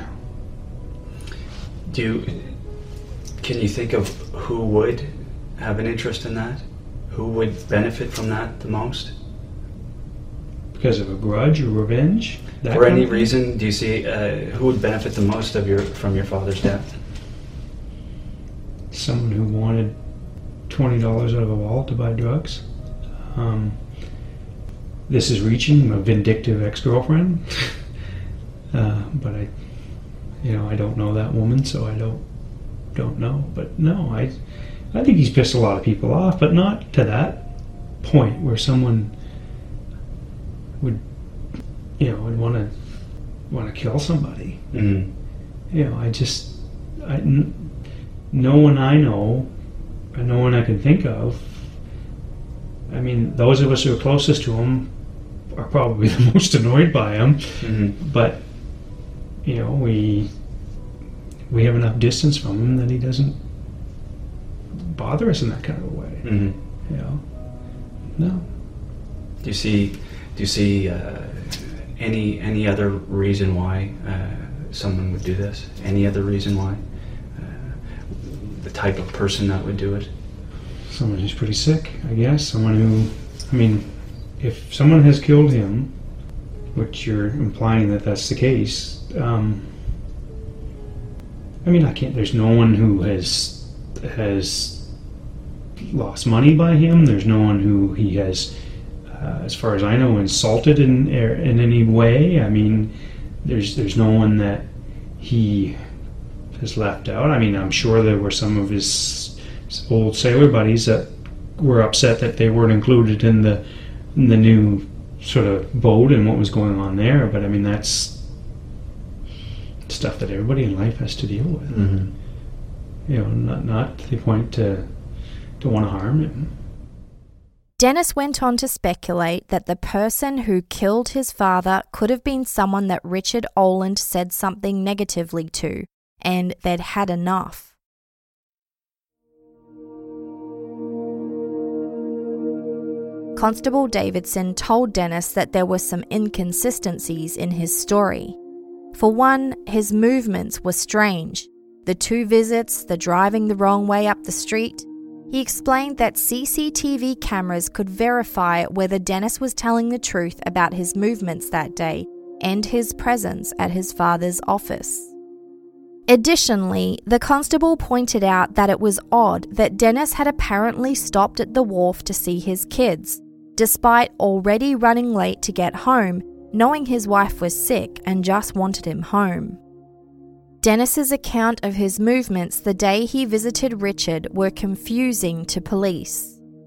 Do you... Can you think of who would have an interest in that? Who would benefit from that the most? Because of a grudge or revenge? That For any of reason, do you see uh, who would benefit the most of your from your father's death? Someone who wanted twenty dollars out of a wallet to buy drugs. Um, this is reaching a vindictive ex-girlfriend. uh, but I, you know, I don't know that woman, so I don't don't know. But no, I, I think he's pissed a lot of people off, but not to that point where someone would, you know, would want to want to kill somebody. Mm-hmm. You know, I just, I, n- no one I know, and no one I can think of. I mean, those of us who are closest to him are probably the most annoyed by him. Mm-hmm. But you know, we we have enough distance from him that he doesn't bother us in that kind of a way. Mm-hmm. You know, no. Do you see? Do you see uh, any any other reason why uh, someone would do this? Any other reason why? Uh, the type of person that would do it? Someone who's pretty sick, I guess. Someone who, I mean, if someone has killed him, which you're implying that that's the case, um, I mean, I can't. There's no one who has has lost money by him. There's no one who he has, uh, as far as I know, insulted in in any way. I mean, there's there's no one that he has left out. I mean, I'm sure there were some of his old sailor buddies that were upset that they weren't included in the in the new sort of boat and what was going on there. But I mean, that's stuff that everybody in life has to deal with. Mm-hmm. You know, not not to the point to to want to harm him. Dennis went on to speculate that the person who killed his father could have been someone that Richard Oland said something negatively to, and they'd had enough. Constable Davidson told Dennis that there were some inconsistencies in his story. For one, his movements were strange. The two visits, the driving the wrong way up the street. He explained that C C T V cameras could verify whether Dennis was telling the truth about his movements that day and his presence at his father's office. Additionally, the constable pointed out that it was odd that Dennis had apparently stopped at the wharf to see his kids, despite already running late to get home, knowing his wife was sick and just wanted him home. Dennis's account of his movements the day he visited Richard were confusing to police.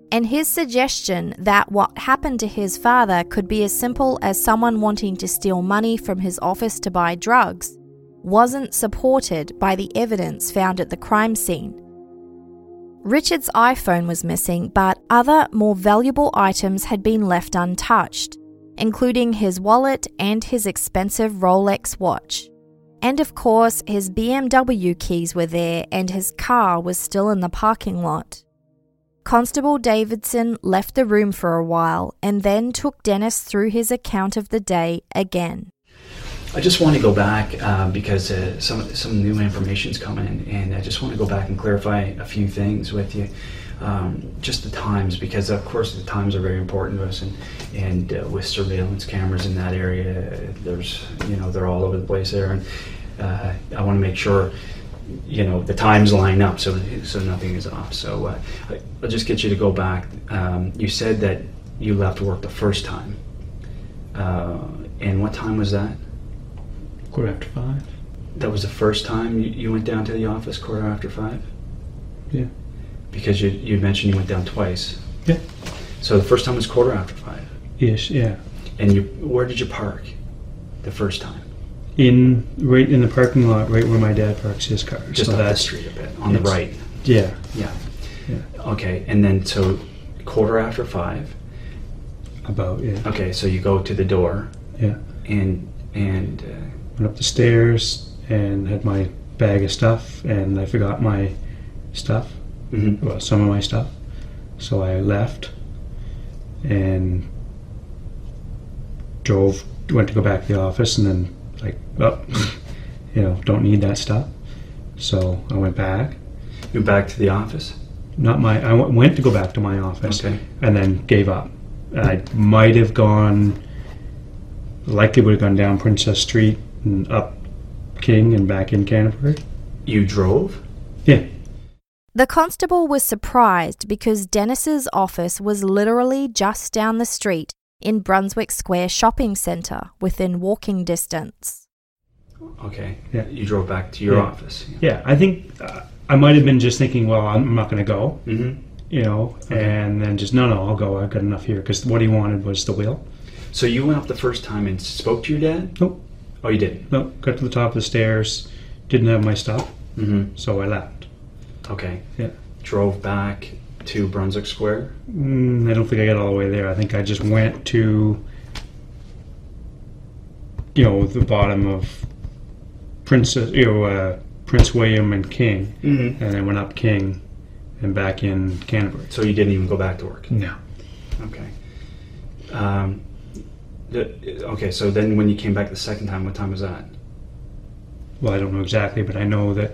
And his suggestion that what happened to his father could be as simple as someone wanting to steal money from his office to buy drugs wasn't supported by the evidence found at the crime scene. Richard's iPhone was missing, but other, more valuable items had been left untouched, including his wallet and his expensive Rolex watch. And of course, his B M W keys were there and his car was still in the parking lot. Constable Davidson left the room for a while and then took Dennis through his account of the day again. I just want to go back uh, because uh, some some new information's coming in, and I just want to go back and clarify a few things with you. Um, just the times, because of course the times are very important to us, and and uh, with surveillance cameras in that area, there's you know they're all over the place there, and uh, I want to make sure you know the times line up so so nothing is off. So uh, I'll just get you to go back. Um, you said that you left work the first time, uh, and what time was that? Quarter after five. That was the first time you, you went down to the office, quarter after five? Yeah. Because you you mentioned you went down twice. Yeah. So the first time was quarter after five? Ish, yeah. And you, where did you park the first time? In, right in the parking lot, right where my dad parks his car. Just so off the that's, street a bit, on the right? Yeah. Yeah. Yeah. Okay, and then so quarter after five? About, yeah. Okay, so you go to the door. Yeah. And, and... Uh, went up the stairs and had my bag of stuff, and I forgot my stuff, mm-hmm. well, some of my stuff. So I left and drove, went to go back to the office, and then like, oh, you know, don't need that stuff. So I went back. You went back to the office? Not my, I w- went to go back to my office, okay. And then gave up. I might have gone, likely would have gone down Princess Street and up King and back in Canterbury. You drove? Yeah. The constable was surprised because Dennis's office was literally just down the street in Brunswick Square Shopping Centre, within walking distance. Okay. Yeah. You drove back to your yeah. office. Yeah, yeah I think uh, I might have been just thinking, well, I'm not going to go, mm-hmm. you know, okay. And then just, no, no, I'll go. I've got enough here, because what he wanted was the will. So you went up the first time and spoke to your dad? Nope. Oh, you didn't? No, got to the top of the stairs, didn't have my stuff, mm-hmm. so I left. Okay. Yeah. Drove back to Brunswick Square? Mm, I don't think I got all the way there. I think I just went to, you know, the bottom of Princess, you know, uh, Prince William and King, mm-hmm. and I went up King and back in Canterbury. So you didn't even go back to work? No. Okay. Um, the, okay, so then when you came back the second time, what time was that? Well, I don't know exactly, but I know that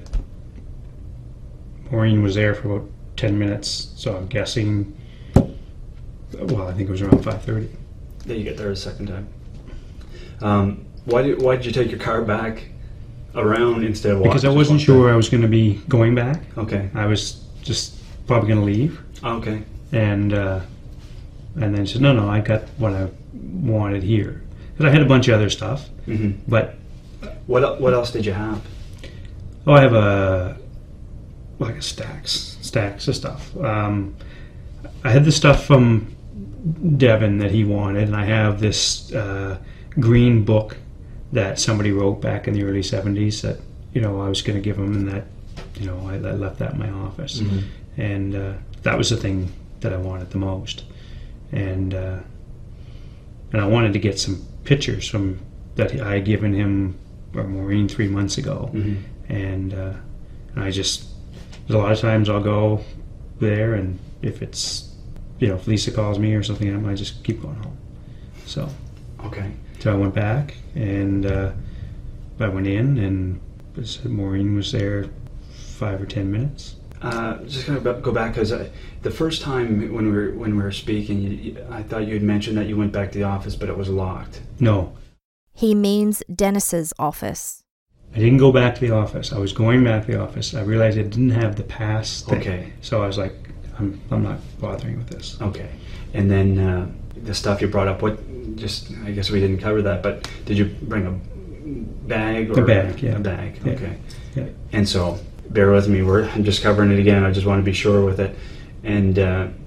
Maureen was there for about ten minutes, so I'm guessing, well, I think it was around five thirty. Then you get there the second time. Um, why did why did you take your car back around instead of walking? Because I wasn't sure I was going to be going back. Okay. I was just probably going to leave. Okay. And uh, and then said, no, no, I got what I wanted here. Because I had a bunch of other stuff, mm-hmm. but... What el- what else did you have? Oh, I have a... like a stacks, stacks of stuff. Um, I had the stuff from Devin that he wanted, and I have this uh, green book that somebody wrote back in the early seventies that, you know, I was going to give him, and that, you know, I, I left that in my office. Mm-hmm. And uh, that was the thing that I wanted the most. And uh, and I wanted to get some pictures from that I had given him or Maureen three months ago. Mm-hmm. And, uh, and I just, a lot of times I'll go there, and if it's, you know, if Lisa calls me or something, I just keep going home. So, okay. So I went back, and uh, I went in, and Maureen was there five or ten minutes. Uh, just gonna go back because the first time when we were when we were speaking, you, you, I thought you had mentioned that you went back to the office, but it was locked. No. He means Dennis's office. I didn't go back to the office. I was going back to the office. I realized I didn't have the pass thing. Okay. So I was like, I'm I'm not bothering with this. Okay. And then uh, the stuff you brought up, what, just, I guess we didn't cover that, but did you bring a bag? Or a bag, yeah. A bag, yeah. okay. Yeah. And so, bear with me, we're, I'm just covering it again, I just want to be sure with it. And uh,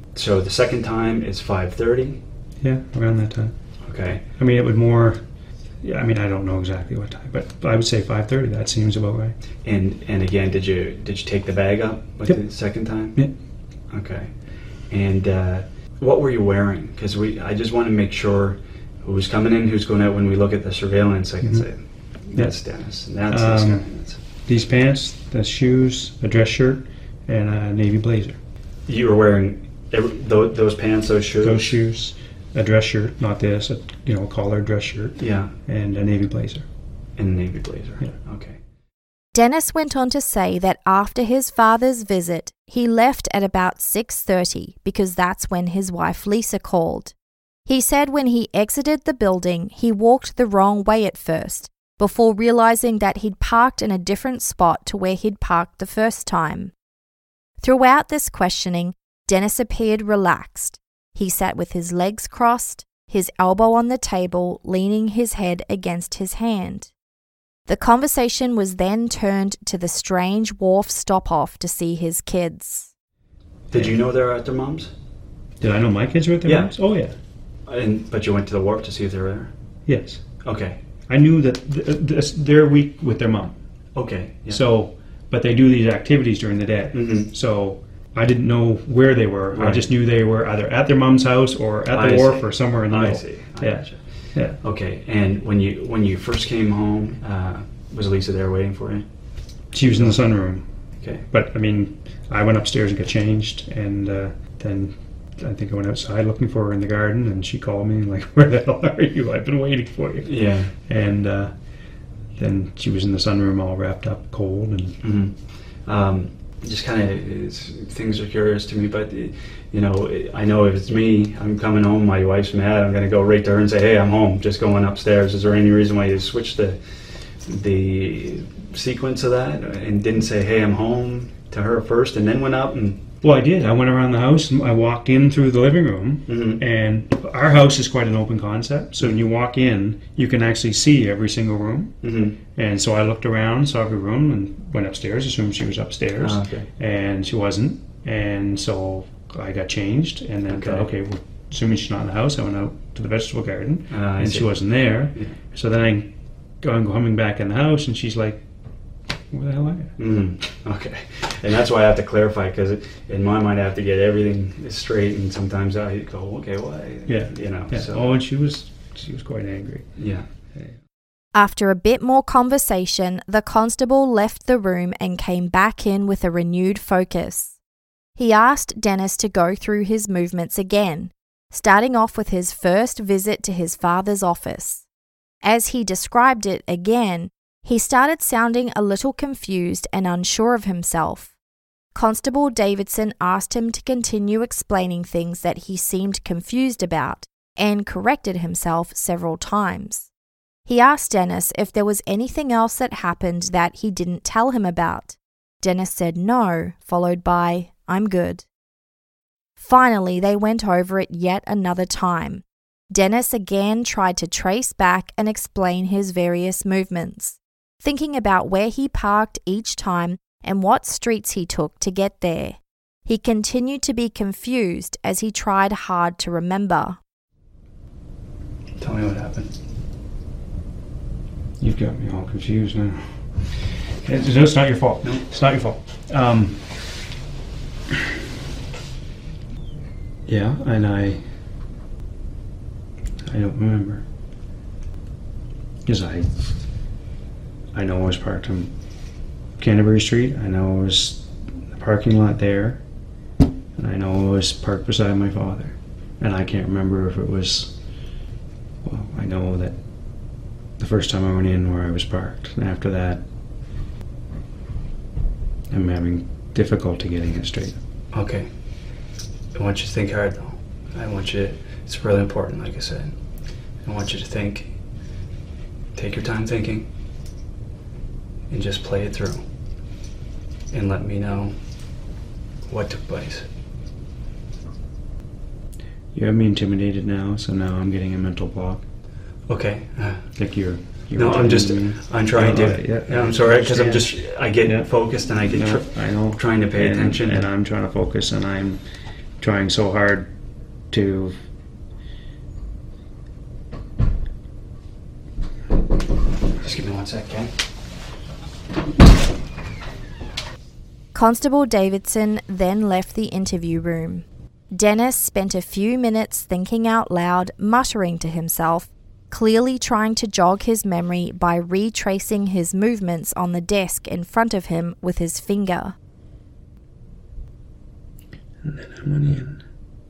So the second time is five thirty? Yeah, around that time. Okay. I mean, it would more... Yeah, I mean, I don't know exactly what time, but I would say five thirty. That seems about right. And and again, did you did you take the bag up with Yep. the second time? Yeah. Okay. And uh, what were you wearing? Because we, I just want to make sure who's coming in, who's going out. When we look at the surveillance, I can Mhm. say, that's Yeah. Dennis, and that's this Um, guy. That's, These pants, the shoes, a dress shirt, and a navy blazer. you were wearing every, those, those pants, those shoes? Those shoes, a dress shirt, not this, a you know, a collared dress shirt, Yeah, and a navy blazer. and a navy blazer. Yeah. Okay. Dennis went on to say that after his father's visit, he left at about six thirty because that's when his wife Lisa called. He said when he exited the building, he walked the wrong way at first, before realizing that he'd parked in a different spot to where he'd parked the first time. Throughout this questioning, Dennis appeared relaxed. He sat with his legs crossed, his elbow on the table, leaning his head against his hand. The conversation was then turned to the strange wharf stop-off to see his kids. Did you know they were at their mom's? Did I know my kids were at their Yeah. mom's? Oh, yeah. And but you went to the wharf to see if they were there? Yes. Okay. I knew that th- th- they're a week with their mom. Okay. Yeah. So, but they do these activities during the day. Mhm. So I didn't know where they were. I Right. just knew they were either at their mom's house or at the I wharf see. or somewhere in the I middle. see. I yeah. gotcha. Yeah. Okay. And when you when you first came home, uh, was Lisa there waiting for you? She was in the sunroom. Okay. But I mean, I went upstairs and got changed, and uh, then I think I went outside looking for her in the garden, and she called me like, "Where the hell are you? I've been waiting for you." Yeah. And uh, then she was in the sunroom, all wrapped up, cold, and Mm-hmm. Um, just kind of things are curious to me, but you know, I know if it's me, I'm coming home, my wife's mad, I'm going to go right to her and say, "Hey, I'm home." Just going upstairs. Is there any reason why you switched the the sequence of that and didn't say, "Hey, I'm home" to her first, and then went up and? well, I did. I went around the house, and I walked in through the living room, Mhm. and our house is quite an open concept. So when you walk in, you can actually see every single room. Mm-hmm. And so I looked around, saw every room, and went upstairs, assumed she was upstairs. Ah, okay. And she wasn't. And so I got changed, and then Okay. thought, okay, well, assuming she's not in the house, I went out to the vegetable garden, Ah, I and see. she wasn't there. Yeah. So then I go I'm coming back in the house, and she's like, "Where the hell are you?" Mm-hmm. Okay. And that's why I have to clarify, because in my mind I have to get everything straight, and sometimes I go, "Okay, why?" Yeah. You know. Yeah. So Oh, and she was she was quite angry. yeah. After a bit more conversation, the constable left the room and came back in with a renewed focus. He asked Dennis to go through his movements again, starting off with his first visit to his father's office. As he described it again, he started sounding a little confused and unsure of himself. Constable Davidson asked him to continue explaining things that he seemed confused about and corrected himself several times. He asked Dennis if there was anything else that happened that he didn't tell him about. Dennis said no, followed by, "I'm good." Finally, they went over it yet another time. Dennis again tried to trace back and explain his various movements, thinking about where he parked each time and what streets he took to get there. He continued to be confused as he tried hard to remember. Tell me what happened. You've got me all confused now. It's, it's not your fault. No. It's not your fault. Um, yeah, and I, I don't remember. Because I, I know I was parked on Canterbury Street. I know I was in the parking lot there. And I know I was parked beside my father. And I can't remember if it was, well, I know that the first time I went in where I was parked. And after that, I'm having difficulty getting it straight. Okay. I want you to think hard, though. I want you to, it's really important, like I said. I want you to think, take your time thinking, and just play it through. And let me know what took place. You have me intimidated now, so now I'm getting a mental block. Okay. Uh, Like you're. you're no, I'm just, intimidating me. I'm trying Yeah, to, yeah, yeah, I'm sorry, because I'm understand. just, I get Yeah. focused and I get No, tr- I know. trying to pay and, attention. and I'm trying to focus, and I'm trying so hard to just give me one sec, Ken. Constable Davidson then left the interview room. Dennis spent a few minutes thinking out loud, muttering to himself, clearly trying to jog his memory by retracing his movements on the desk in front of him with his finger. And then I went in.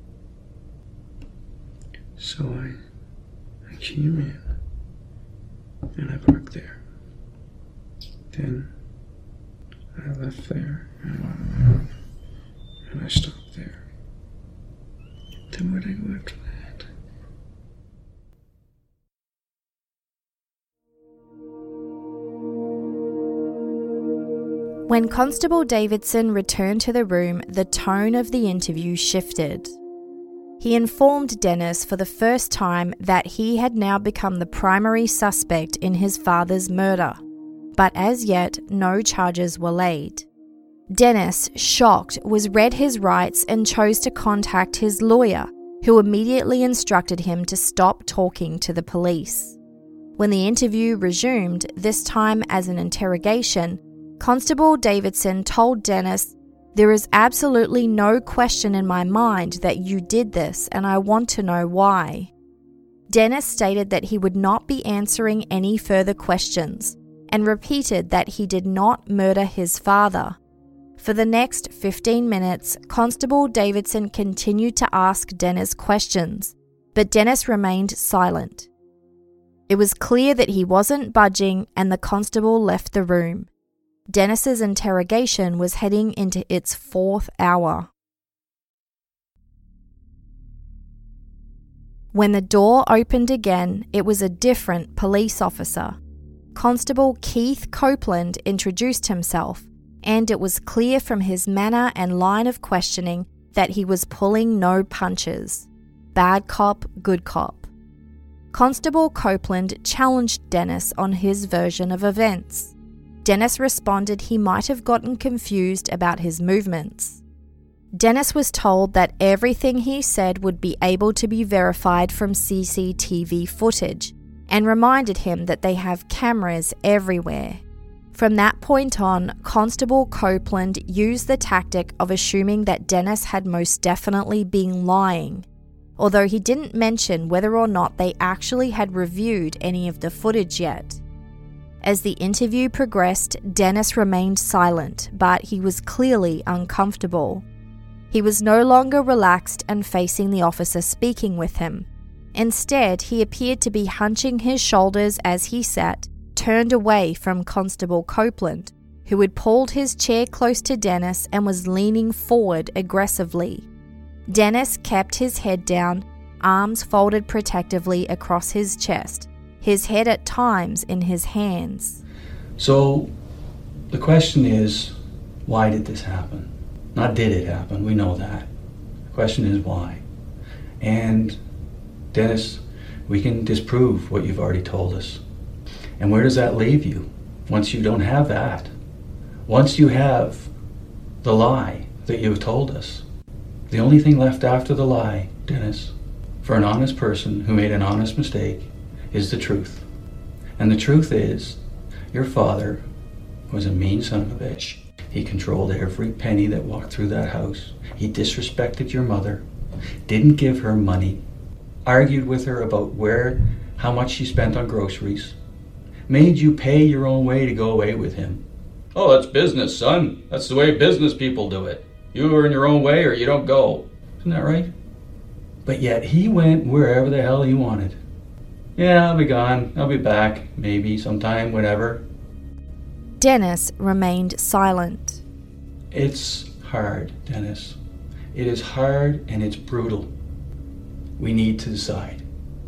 So I, I came in and I parked there. Then I left there and, and I stopped there. Then where'd I go after that? When Constable Davidson returned to the room, the tone of the interview shifted. He informed Dennis for the first time that he had now become the primary suspect in his father's murder, but as yet no charges were laid. Dennis, shocked, was read his rights and chose to contact his lawyer, who immediately instructed him to stop talking to the police. When the interview resumed, this time as an interrogation, Constable Davidson told Dennis, "There is absolutely no question in my mind that you did this, and I want to know why." Dennis stated that he would not be answering any further questions, and repeated that he did not murder his father. For the next fifteen minutes, Constable Davidson continued to ask Dennis questions, but Dennis remained silent. It was clear that he wasn't budging, and the constable left the room. Dennis's interrogation was heading into its fourth hour. When the door opened again, it was a different police officer. Constable Keith Copeland introduced himself, and it was clear from his manner and line of questioning that he was pulling no punches. Bad cop, good cop. Constable Copeland challenged Dennis on his version of events. Dennis responded he might have gotten confused about his movements. Dennis was told that everything he said would be able to be verified from C C T V footage, and reminded him that they have cameras everywhere. From that point on, Constable Copeland used the tactic of assuming that Dennis had most definitely been lying, although he didn't mention whether or not they actually had reviewed any of the footage yet. As the interview progressed, Dennis remained silent, but he was clearly uncomfortable. He was no longer relaxed and facing the officer speaking with him. Instead, he appeared to be hunching his shoulders as he sat, turned away from Constable Copeland, who had pulled his chair close to Dennis and was leaning forward aggressively. Dennis kept his head down, arms folded protectively across his chest, his head at times in his hands. So, the question is, why did this happen? Not did it happen, we know that. The question is why. And, Dennis, we can disprove what you've already told us. And where does that leave you once you don't have that? Once you have the lie that you've told us. The only thing left after the lie, Dennis, for an honest person who made an honest mistake, is the truth. And the truth is, your father was a mean son of a bitch. He controlled every penny that walked through that house. He disrespected your mother, didn't give her money, argued with her about where, how much she spent on groceries, made you pay your own way to go away with him. Oh, that's business, son. That's the way business people do it. You earn your own way or you don't go. Isn't that right? But yet he went wherever the hell he wanted. Yeah, I'll be gone. I'll be back. Maybe sometime, whenever. Dennis remained silent. It's hard, Dennis. It is hard and it's brutal. We need to decide.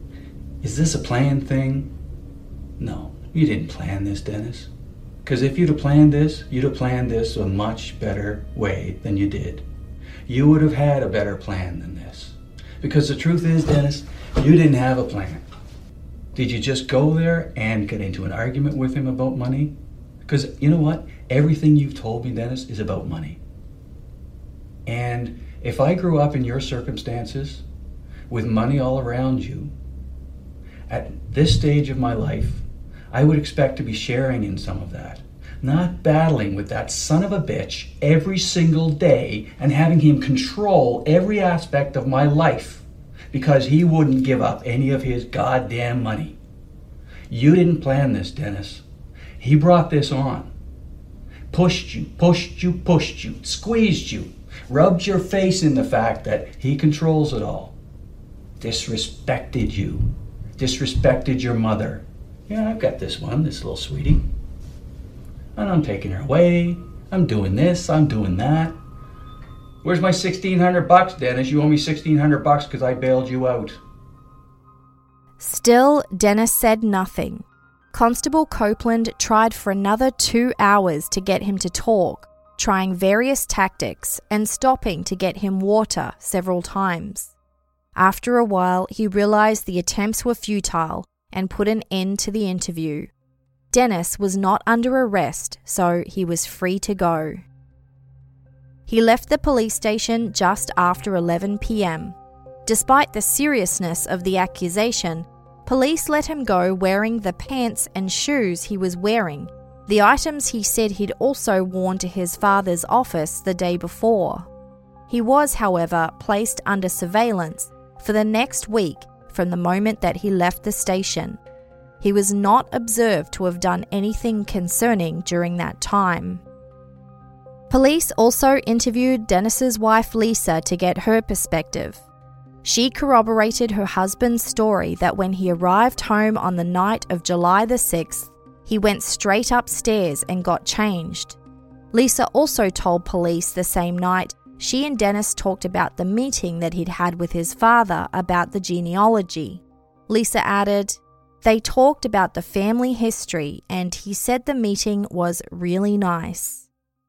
Is this a planned thing? No, you didn't plan this, Dennis. Because if you'd have planned this, you'd have planned this a much better way than you did. You would have had a better plan than this. Because the truth is, Dennis, you didn't have a plan. Did you just go there and get into an argument with him about money? Because you know what? Everything you've told me, Dennis, is about money. And if I grew up in your circumstances, with money all around you, at this stage of my life, I would expect to be sharing in some of that. Not battling with that son of a bitch every single day and having him control every aspect of my life because he wouldn't give up any of his goddamn money. You didn't plan this, Dennis. He brought this on. Pushed you, pushed you, pushed you, squeezed you, rubbed your face in the fact that he controls it all. Disrespected you. Disrespected your mother. Yeah, I've got this one, this little sweetie. And I'm taking her away. I'm doing this, I'm doing that. Where's my sixteen hundred bucks, Dennis? You owe me sixteen hundred bucks because I bailed you out. Still, Dennis said nothing. Constable Copeland tried for another two hours to get him to talk, trying various tactics and stopping to get him water several times. After a while, he realized the attempts were futile and put an end to the interview. Dennis was not under arrest, so he was free to go. He left the police station just after eleven p.m. Despite the seriousness of the accusation, police let him go wearing the pants and shoes he was wearing, the items he said he'd also worn to his father's office the day before. He was, however, placed under surveillance for the next week from the moment that he left the station. He was not observed to have done anything concerning during that time. Police also interviewed Dennis's wife Lisa to get her perspective. She corroborated her husband's story that when he arrived home on the night of July the sixth, he went straight upstairs and got changed. Lisa also told police the same night she and Dennis talked about the meeting that he'd had with his father about the genealogy. Lisa added, "They talked about the family history and he said the meeting was really nice."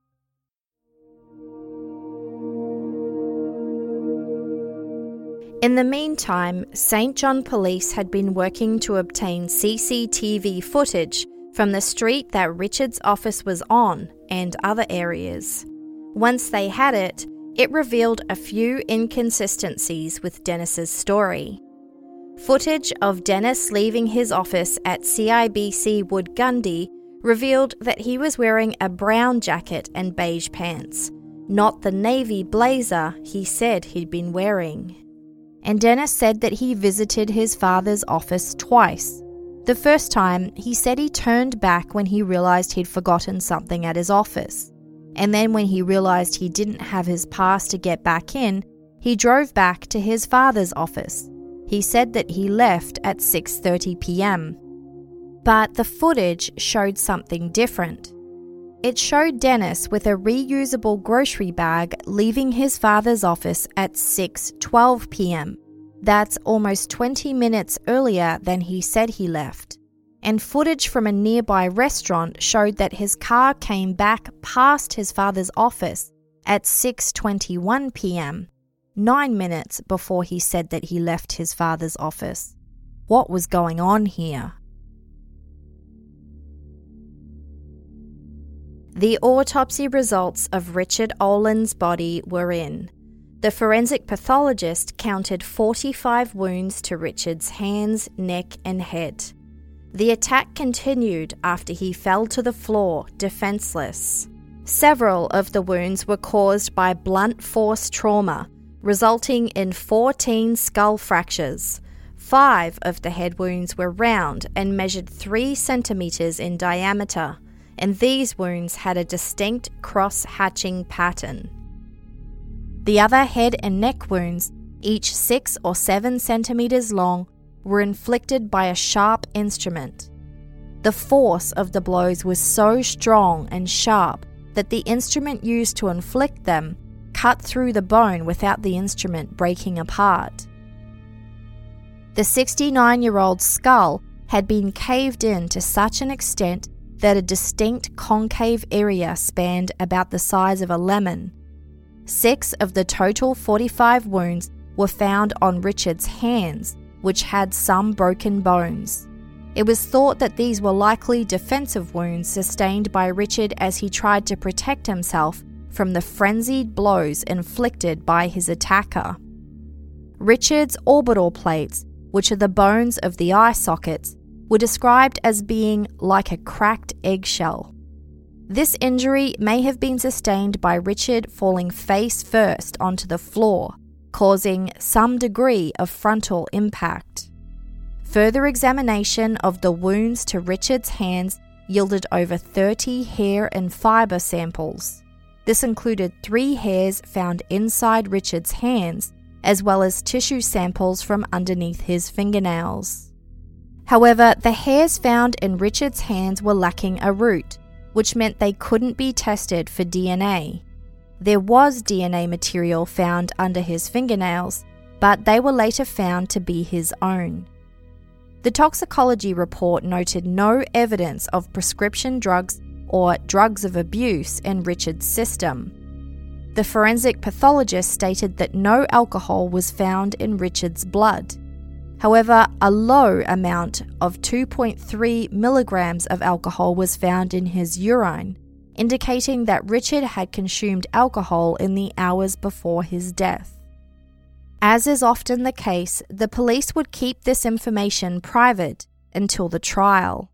In the meantime, Saint John Police had been working to obtain C C T V footage from the street that Richard's office was on and other areas. Once they had it, it revealed a few inconsistencies with Dennis's story. Footage of Dennis leaving his office at C I B C Wood Gundy revealed that he was wearing a brown jacket and beige pants, not the navy blazer he said he'd been wearing. And Dennis said that he visited his father's office twice. The first time, he said he turned back when he realized he'd forgotten something at his office. And then when he realized he didn't have his pass to get back in, he drove back to his father's office. He said that he left at six thirty p.m. But the footage showed something different. It showed Dennis with a reusable grocery bag leaving his father's office at six twelve p.m. That's almost twenty minutes earlier than he said he left. And footage from a nearby restaurant showed that his car came back past his father's office at six twenty-one p.m, nine minutes before he said that he left his father's office. What was going on here? The autopsy results of Richard Olin's body were in. The forensic pathologist counted forty-five wounds to Richard's hands, neck, and head. The attack continued after he fell to the floor, defenseless. Several of the wounds were caused by blunt force trauma, resulting in fourteen skull fractures. Five of the head wounds were round and measured three centimeters in diameter, and these wounds had a distinct cross-hatching pattern. The other head and neck wounds, each six or seven centimeters long, were inflicted by a sharp instrument. The force of the blows was so strong and sharp that the instrument used to inflict them cut through the bone without the instrument breaking apart. The sixty-nine-year-old's skull had been caved in to such an extent that a distinct concave area spanned about the size of a lemon. Six of the total forty-five wounds were found on Richard's hands, which had some broken bones. It was thought that these were likely defensive wounds sustained by Richard as he tried to protect himself from the frenzied blows inflicted by his attacker. Richard's orbital plates, which are the bones of the eye sockets, were described as being like a cracked eggshell. This injury may have been sustained by Richard falling face first onto the floor, causing some degree of frontal impact. Further examination of the wounds to Richard's hands yielded over thirty hair and fibre samples. This included three hairs found inside Richard's hands, as well as tissue samples from underneath his fingernails. However, the hairs found in Richard's hands were lacking a root, which meant they couldn't be tested for D N A. There was D N A material found under his fingernails, but they were later found to be his own. The toxicology report noted no evidence of prescription drugs or drugs of abuse in Richard's system. The forensic pathologist stated that no alcohol was found in Richard's blood. However, a low amount of two point three milligrams of alcohol was found in his urine, indicating that Richard had consumed alcohol in the hours before his death. As is often the case, the police would keep this information private until the trial.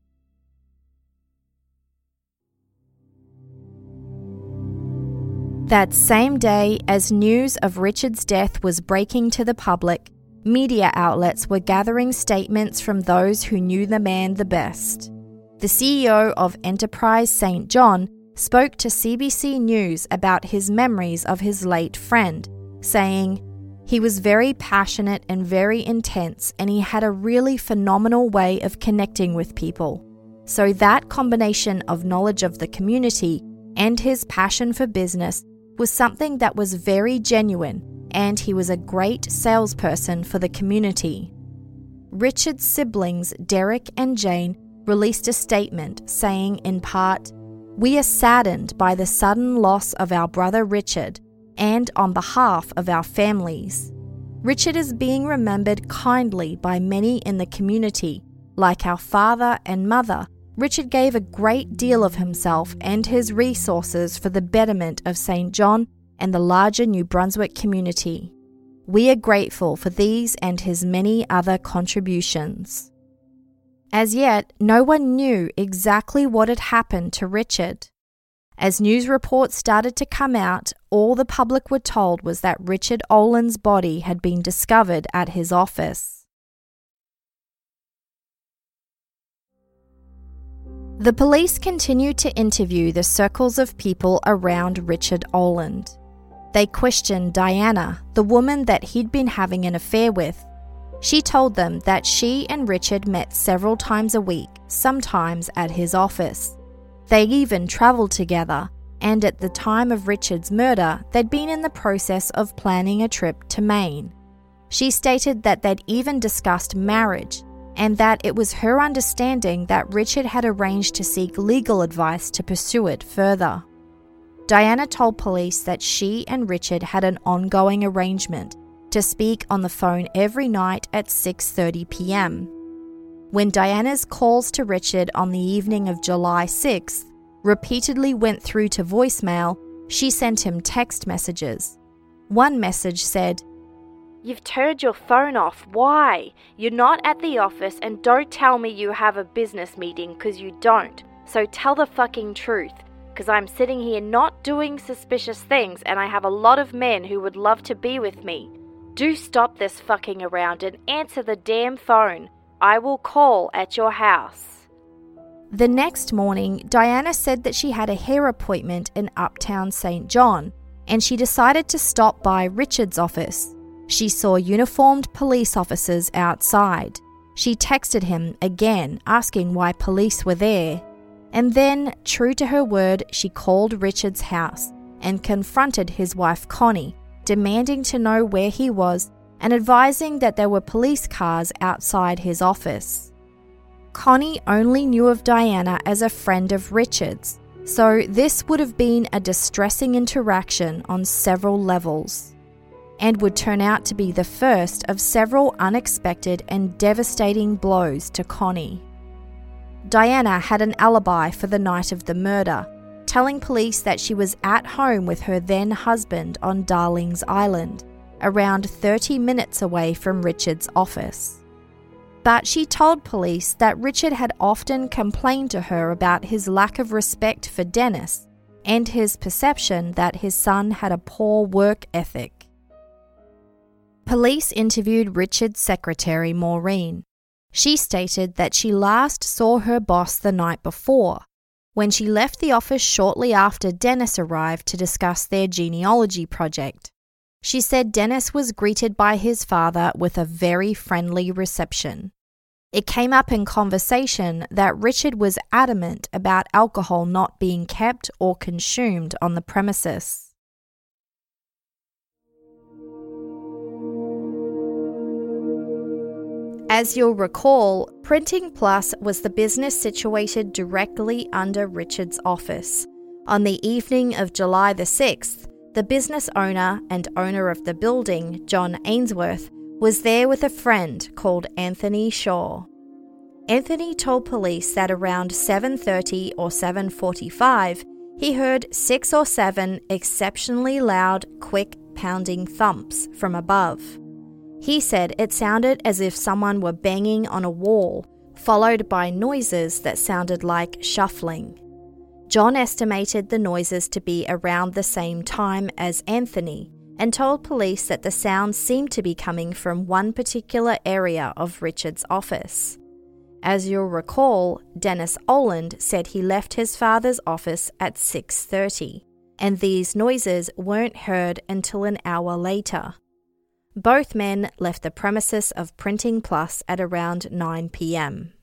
That same day, as news of Richard's death was breaking to the public, media outlets were gathering statements from those who knew the man the best. The C E O of Enterprise Saint John spoke to C B C News about his memories of his late friend, saying, "He was very passionate and very intense, and he had a really phenomenal way of connecting with people. So that combination of knowledge of the community and his passion for business was something that was very genuine, and he was a great salesperson for the community." Richard's siblings, Derek and Jane, released a statement saying in part, "We are saddened by the sudden loss of our brother Richard, and on behalf of our families. Richard is being remembered kindly by many in the community. Like our father and mother, Richard gave a great deal of himself and his resources for the betterment of Saint John and the larger New Brunswick community. We are grateful for these and his many other contributions." As yet, no one knew exactly what had happened to Richard. As news reports started to come out, all the public were told was that Richard Olin's body had been discovered at his office. The police continued to interview the circles of people around Richard Oland. They questioned Diana, the woman that he'd been having an affair with. She told them that she and Richard met several times a week, sometimes at his office. They even travelled together, and at the time of Richard's murder, they'd been in the process of planning a trip to Maine. She stated that they'd even discussed marriage, and that it was her understanding that Richard had arranged to seek legal advice to pursue it further. Diana told police that she and Richard had an ongoing arrangement to speak on the phone every night at six thirty p.m. When Diana's calls to Richard on the evening of July sixth repeatedly went through to voicemail, she sent him text messages. One message said, "You've turned your phone off. Why? You're not at the office, and don't tell me you have a business meeting, because you don't. So tell the fucking truth, because I'm sitting here not doing suspicious things, and I have a lot of men who would love to be with me. Do stop this fucking around and answer the damn phone. I will call at your house." The next morning, Diana said that she had a hair appointment in Uptown Saint John, and she decided to stop by Richard's office. She saw uniformed police officers outside. She texted him again, asking why police were there. And then, true to her word, she called Richard's house and confronted his wife Connie, demanding to know where he was and advising that there were police cars outside his office. Connie only knew of Diana as a friend of Richard's, so this would have been a distressing interaction on several levels, and would turn out to be the first of several unexpected and devastating blows to Connie. Diana had an alibi for the night of the murder, telling police that she was at home with her then husband on Darlings Island, around thirty minutes away from Richard's office. But she told police that Richard had often complained to her about his lack of respect for Dennis and his perception that his son had a poor work ethic. Police interviewed Richard's secretary, Maureen. She stated that she last saw her boss the night before, when she left the office shortly after Dennis arrived to discuss their genealogy project. She said Dennis was greeted by his father with a very friendly reception. It came up in conversation that Richard was adamant about alcohol not being kept or consumed on the premises. As you'll recall, Printing Plus was the business situated directly under Richard's office. On the evening of July the sixth, the business owner and owner of the building, John Ainsworth, was there with a friend called Anthony Shaw. Anthony told police that around seven thirty or seven forty-five, he heard six or seven exceptionally loud, quick pounding thumps from above. He said it sounded as if someone were banging on a wall, followed by noises that sounded like shuffling. John estimated the noises to be around the same time as Anthony and told police that the sounds seemed to be coming from one particular area of Richard's office. As you'll recall, Dennis Oland said he left his father's office at six thirty, and these noises weren't heard until an hour later. Both men left the premises of Printing Plus at around nine p.m.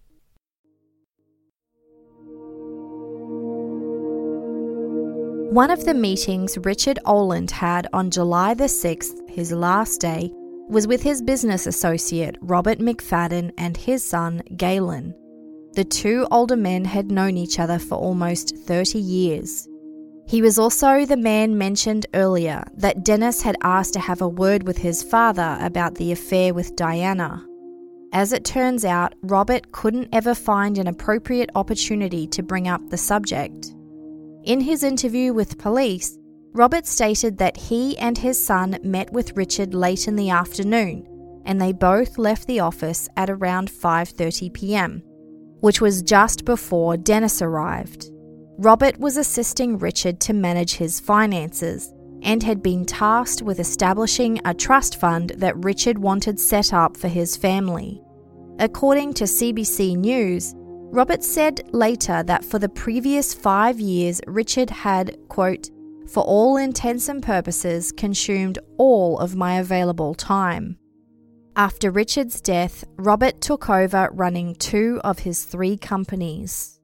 One of the meetings Richard Oland had on July the sixth, his last day, was with his business associate Robert McFadden and his son Galen. The two older men had known each other for almost thirty years. He was also the man mentioned earlier that Dennis had asked to have a word with his father about the affair with Diana. As it turns out, Robert couldn't ever find an appropriate opportunity to bring up the subject. In his interview with police, Robert stated that he and his son met with Richard late in the afternoon, and they both left the office at around five thirty p.m, which was just before Dennis arrived. Robert was assisting Richard to manage his finances and had been tasked with establishing a trust fund that Richard wanted set up for his family. According to C B C News, Robert said later that for the previous five years, Richard had, quote, "for all intents and purposes, consumed all of my available time." After Richard's death, Robert took over running two of his three companies.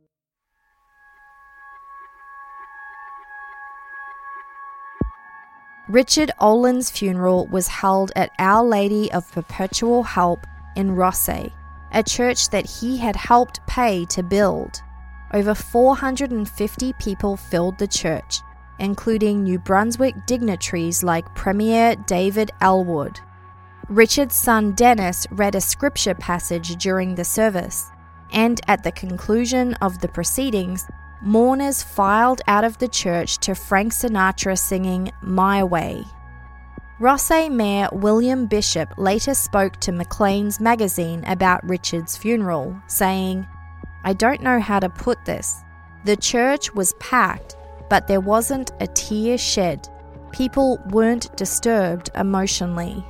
Richard Oland's funeral was held at Our Lady of Perpetual Help in Rothesay, a church that he had helped pay to build. Over four hundred fifty people filled the church, including New Brunswick dignitaries like Premier David Elwood. Richard's son Dennis read a scripture passage during the service, and at the conclusion of the proceedings, mourners filed out of the church to Frank Sinatra singing "My Way." Rothesay Mayor William Bishop later spoke to Maclean's magazine about Richard's funeral, saying, "I don't know how to put this. The church was packed, but there wasn't a tear shed. People weren't disturbed emotionally."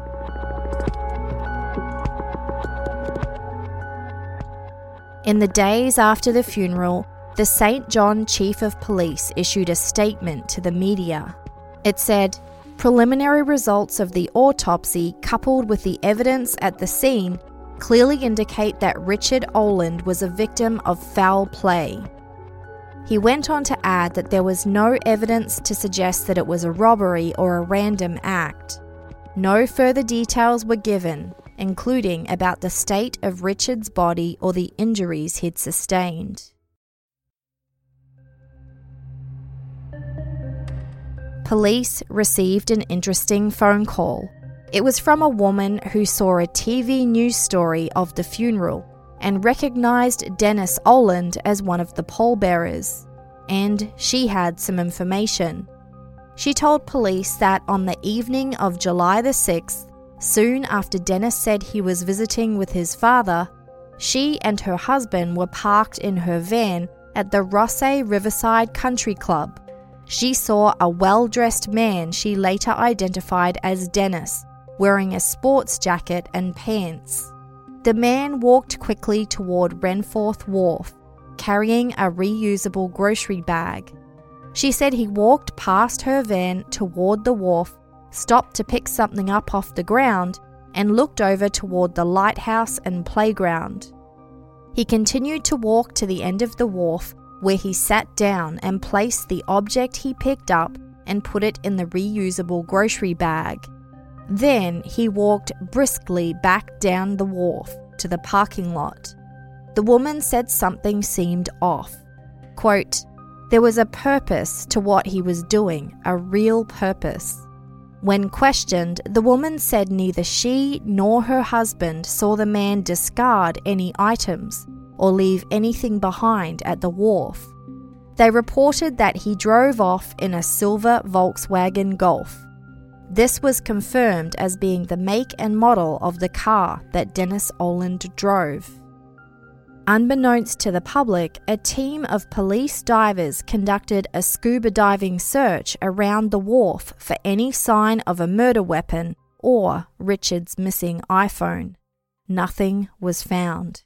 In the days after the funeral, the Saint John Chief of Police issued a statement to the media. It said, "Preliminary results of the autopsy coupled with the evidence at the scene clearly indicate that Richard Oland was a victim of foul play." He went on to add that there was no evidence to suggest that it was a robbery or a random act. No further details were given, including about the state of Richard's body or the injuries he'd sustained. Police received an interesting phone call. It was from a woman who saw a T V news story of the funeral and recognised Dennis Oland as one of the pallbearers. and she had some information. She told police that on the evening of July the sixth, soon after Dennis said he was visiting with his father, she and her husband were parked in her van at the Rosse Riverside Country Club. She saw a well-dressed man she later identified as Dennis, wearing a sports jacket and pants. The man walked quickly toward Renforth Wharf, carrying a reusable grocery bag. She said he walked past her van toward the wharf, stopped to pick something up off the ground, and looked over toward the lighthouse and playground. He continued to walk to the end of the wharf, where he sat down and placed the object he picked up and put it in the reusable grocery bag. Then he walked briskly back down the wharf to the parking lot. The woman said something seemed off. Quote, "There was a purpose to what he was doing, a real purpose." When questioned, the woman said neither she nor her husband saw the man discard any items or leave anything behind at the wharf. They reported that he drove off in a silver Volkswagen Golf. This was confirmed as being the make and model of the car that Dennis Oland drove. Unbeknownst to the public, a team of police divers conducted a scuba diving search around the wharf for any sign of a murder weapon or Richard's missing iPhone. Nothing was found.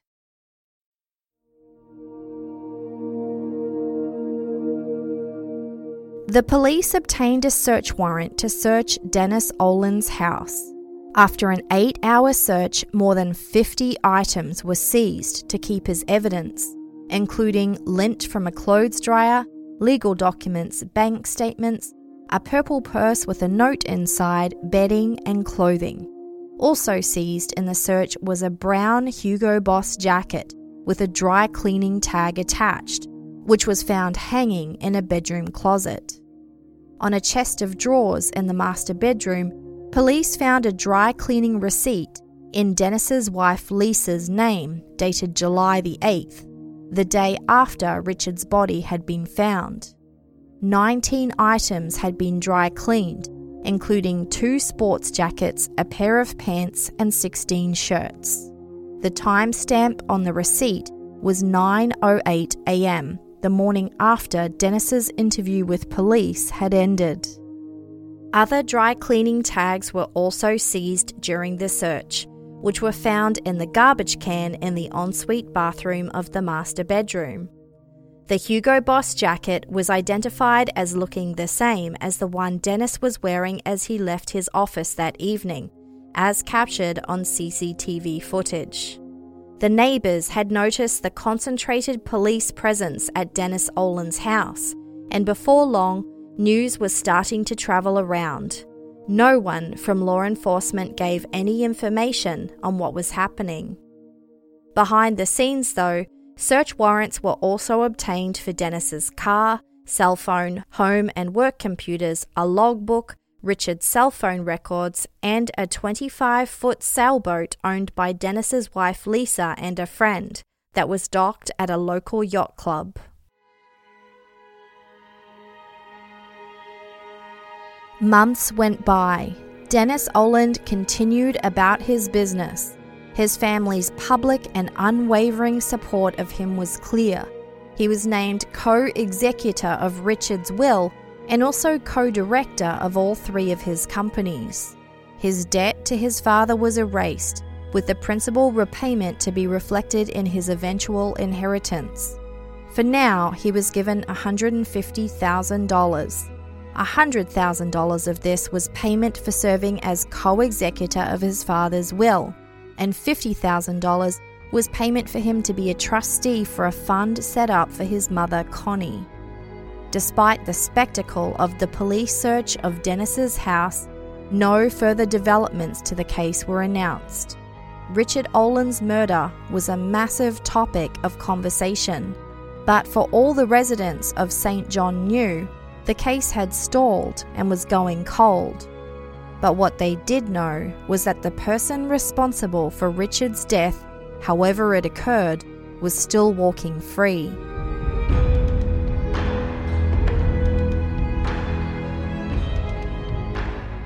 The police obtained a search warrant to search Dennis Oland's house. After an eight-hour search, more than fifty items were seized to keep as evidence, including lint from a clothes dryer, legal documents, bank statements, a purple purse with a note inside, bedding and clothing. Also seized in the search was a brown Hugo Boss jacket with a dry cleaning tag attached, which was found hanging in a bedroom closet. On a chest of drawers in the master bedroom, police found a dry cleaning receipt in Dennis's wife Lisa's name, dated July the eighth, the day after Richard's body had been found. Nineteen items had been dry cleaned, including two sports jackets, a pair of pants, and sixteen shirts. The timestamp on the receipt was nine oh eight a.m., the morning after Dennis's interview with police had ended. Other dry cleaning tags were also seized during the search, which were found in the garbage can in the ensuite bathroom of the master bedroom. The Hugo Boss jacket was identified as looking the same as the one Dennis was wearing as he left his office that evening, as captured on C C T V footage. The neighbours had noticed the concentrated police presence at Dennis Oland's house, and before long, news was starting to travel around. No one from law enforcement gave any information on what was happening. Behind the scenes, though, search warrants were also obtained for Dennis's car, cell phone, home and work computers, a logbook, Richard's cell phone records, and a twenty-five foot sailboat owned by Dennis's wife Lisa and a friend that was docked at a local yacht club. Months went by. Dennis Oland continued about his business. His family's public and unwavering support of him was clear. He was named co-executor of Richard's will and also co-director of all three of his companies. His debt to his father was erased, with the principal repayment to be reflected in his eventual inheritance. For now, he was given one hundred fifty thousand dollars. one hundred thousand dollars of this was payment for serving as co-executor of his father's will, and fifty thousand dollars was payment for him to be a trustee for a fund set up for his mother, Connie. Despite the spectacle of the police search of Dennis's house, no further developments to the case were announced. Richard Oland's murder was a massive topic of conversation, but for all the residents of Saint John knew, the case had stalled and was going cold. But what they did know was that the person responsible for Richard's death, however it occurred, was still walking free.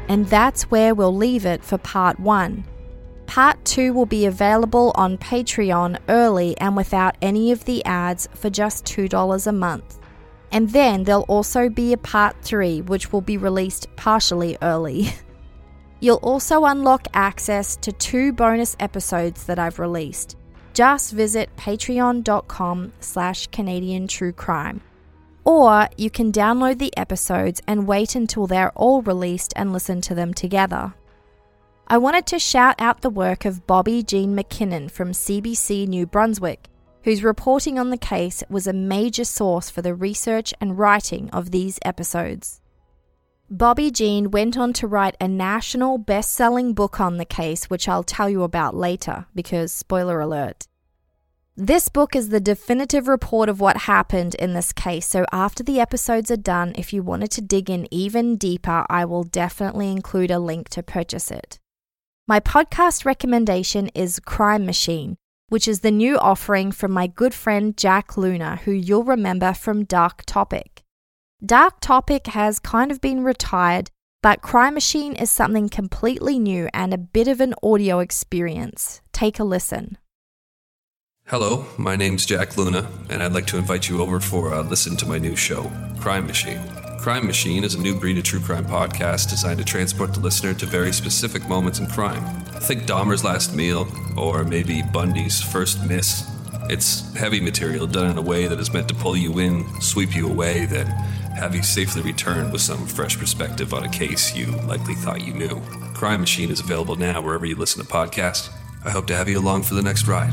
And that's where we'll leave it for part one. Part two will be available on Patreon early and without any of the ads for just two dollars a month. And then there'll also be a part three, which will be released partially early. You'll also unlock access to two bonus episodes that I've released. Just visit patreon.com slash Canadian True Crime. Or you can download the episodes and wait until they're all released and listen to them together. I wanted to shout out the work of Bobby Jean McKinnon from C B C New Brunswick, whose reporting on the case was a major source for the research and writing of these episodes. Bobby Jean went on to write a national best-selling book on the case, which I'll tell you about later, because spoiler alert. This book is the definitive report of what happened in this case, so after the episodes are done, if you wanted to dig in even deeper, I will definitely include a link to purchase it. My podcast recommendation is Crime Machine, which is the new offering from my good friend Jack Luna, who you'll remember from Dark Topic. Dark Topic has kind of been retired, but Crime Machine is something completely new and a bit of an audio experience. Take a listen. Hello, my name's Jack Luna, and I'd like to invite you over for a listen to my new show, Crime Machine. Crime Machine is a new breed of true crime podcast designed to transport the listener to very specific moments in crime. Think Dahmer's last meal, or maybe Bundy's first miss. It's heavy material done in a way that is meant to pull you in, sweep you away, then have you safely return with some fresh perspective on a case you likely thought you knew. Crime Machine is available now wherever you listen to podcasts. I hope to have you along for the next ride.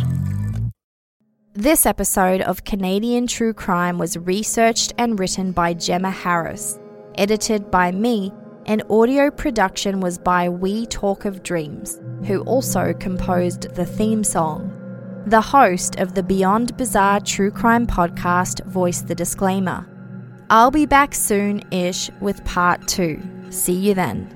This episode of Canadian True Crime was researched and written by Gemma Harris, edited by me, and audio production was by We Talk of Dreams, who also composed the theme song. The host of the Beyond Bizarre True Crime podcast voiced the disclaimer. I'll be back soon-ish with part two. See you then.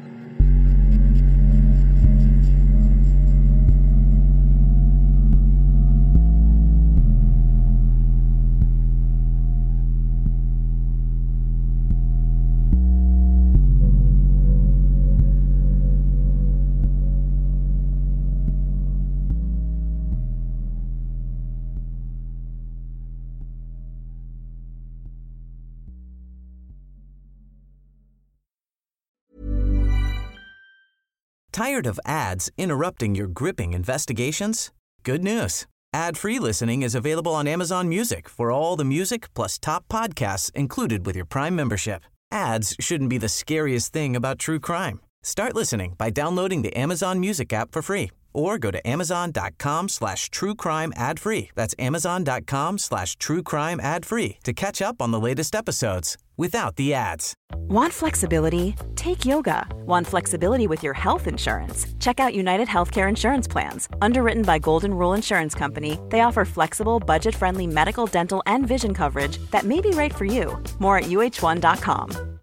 Tired of ads interrupting your gripping investigations? Good news. Ad-free listening is available on Amazon Music for all the music plus top podcasts included with your Prime membership. Ads shouldn't be the scariest thing about true crime. Start listening by downloading the Amazon Music app for free or go to amazon.com slash true crime ad free. That's amazon.com slash true crime ad free to catch up on the latest episodes without the ads. Want flexibility? Take yoga. Want flexibility with your health insurance? Check out United Healthcare Insurance Plans. Underwritten by Golden Rule Insurance Company, they offer flexible, budget-friendly medical, dental, and vision coverage that may be right for you. More at U H one dot com.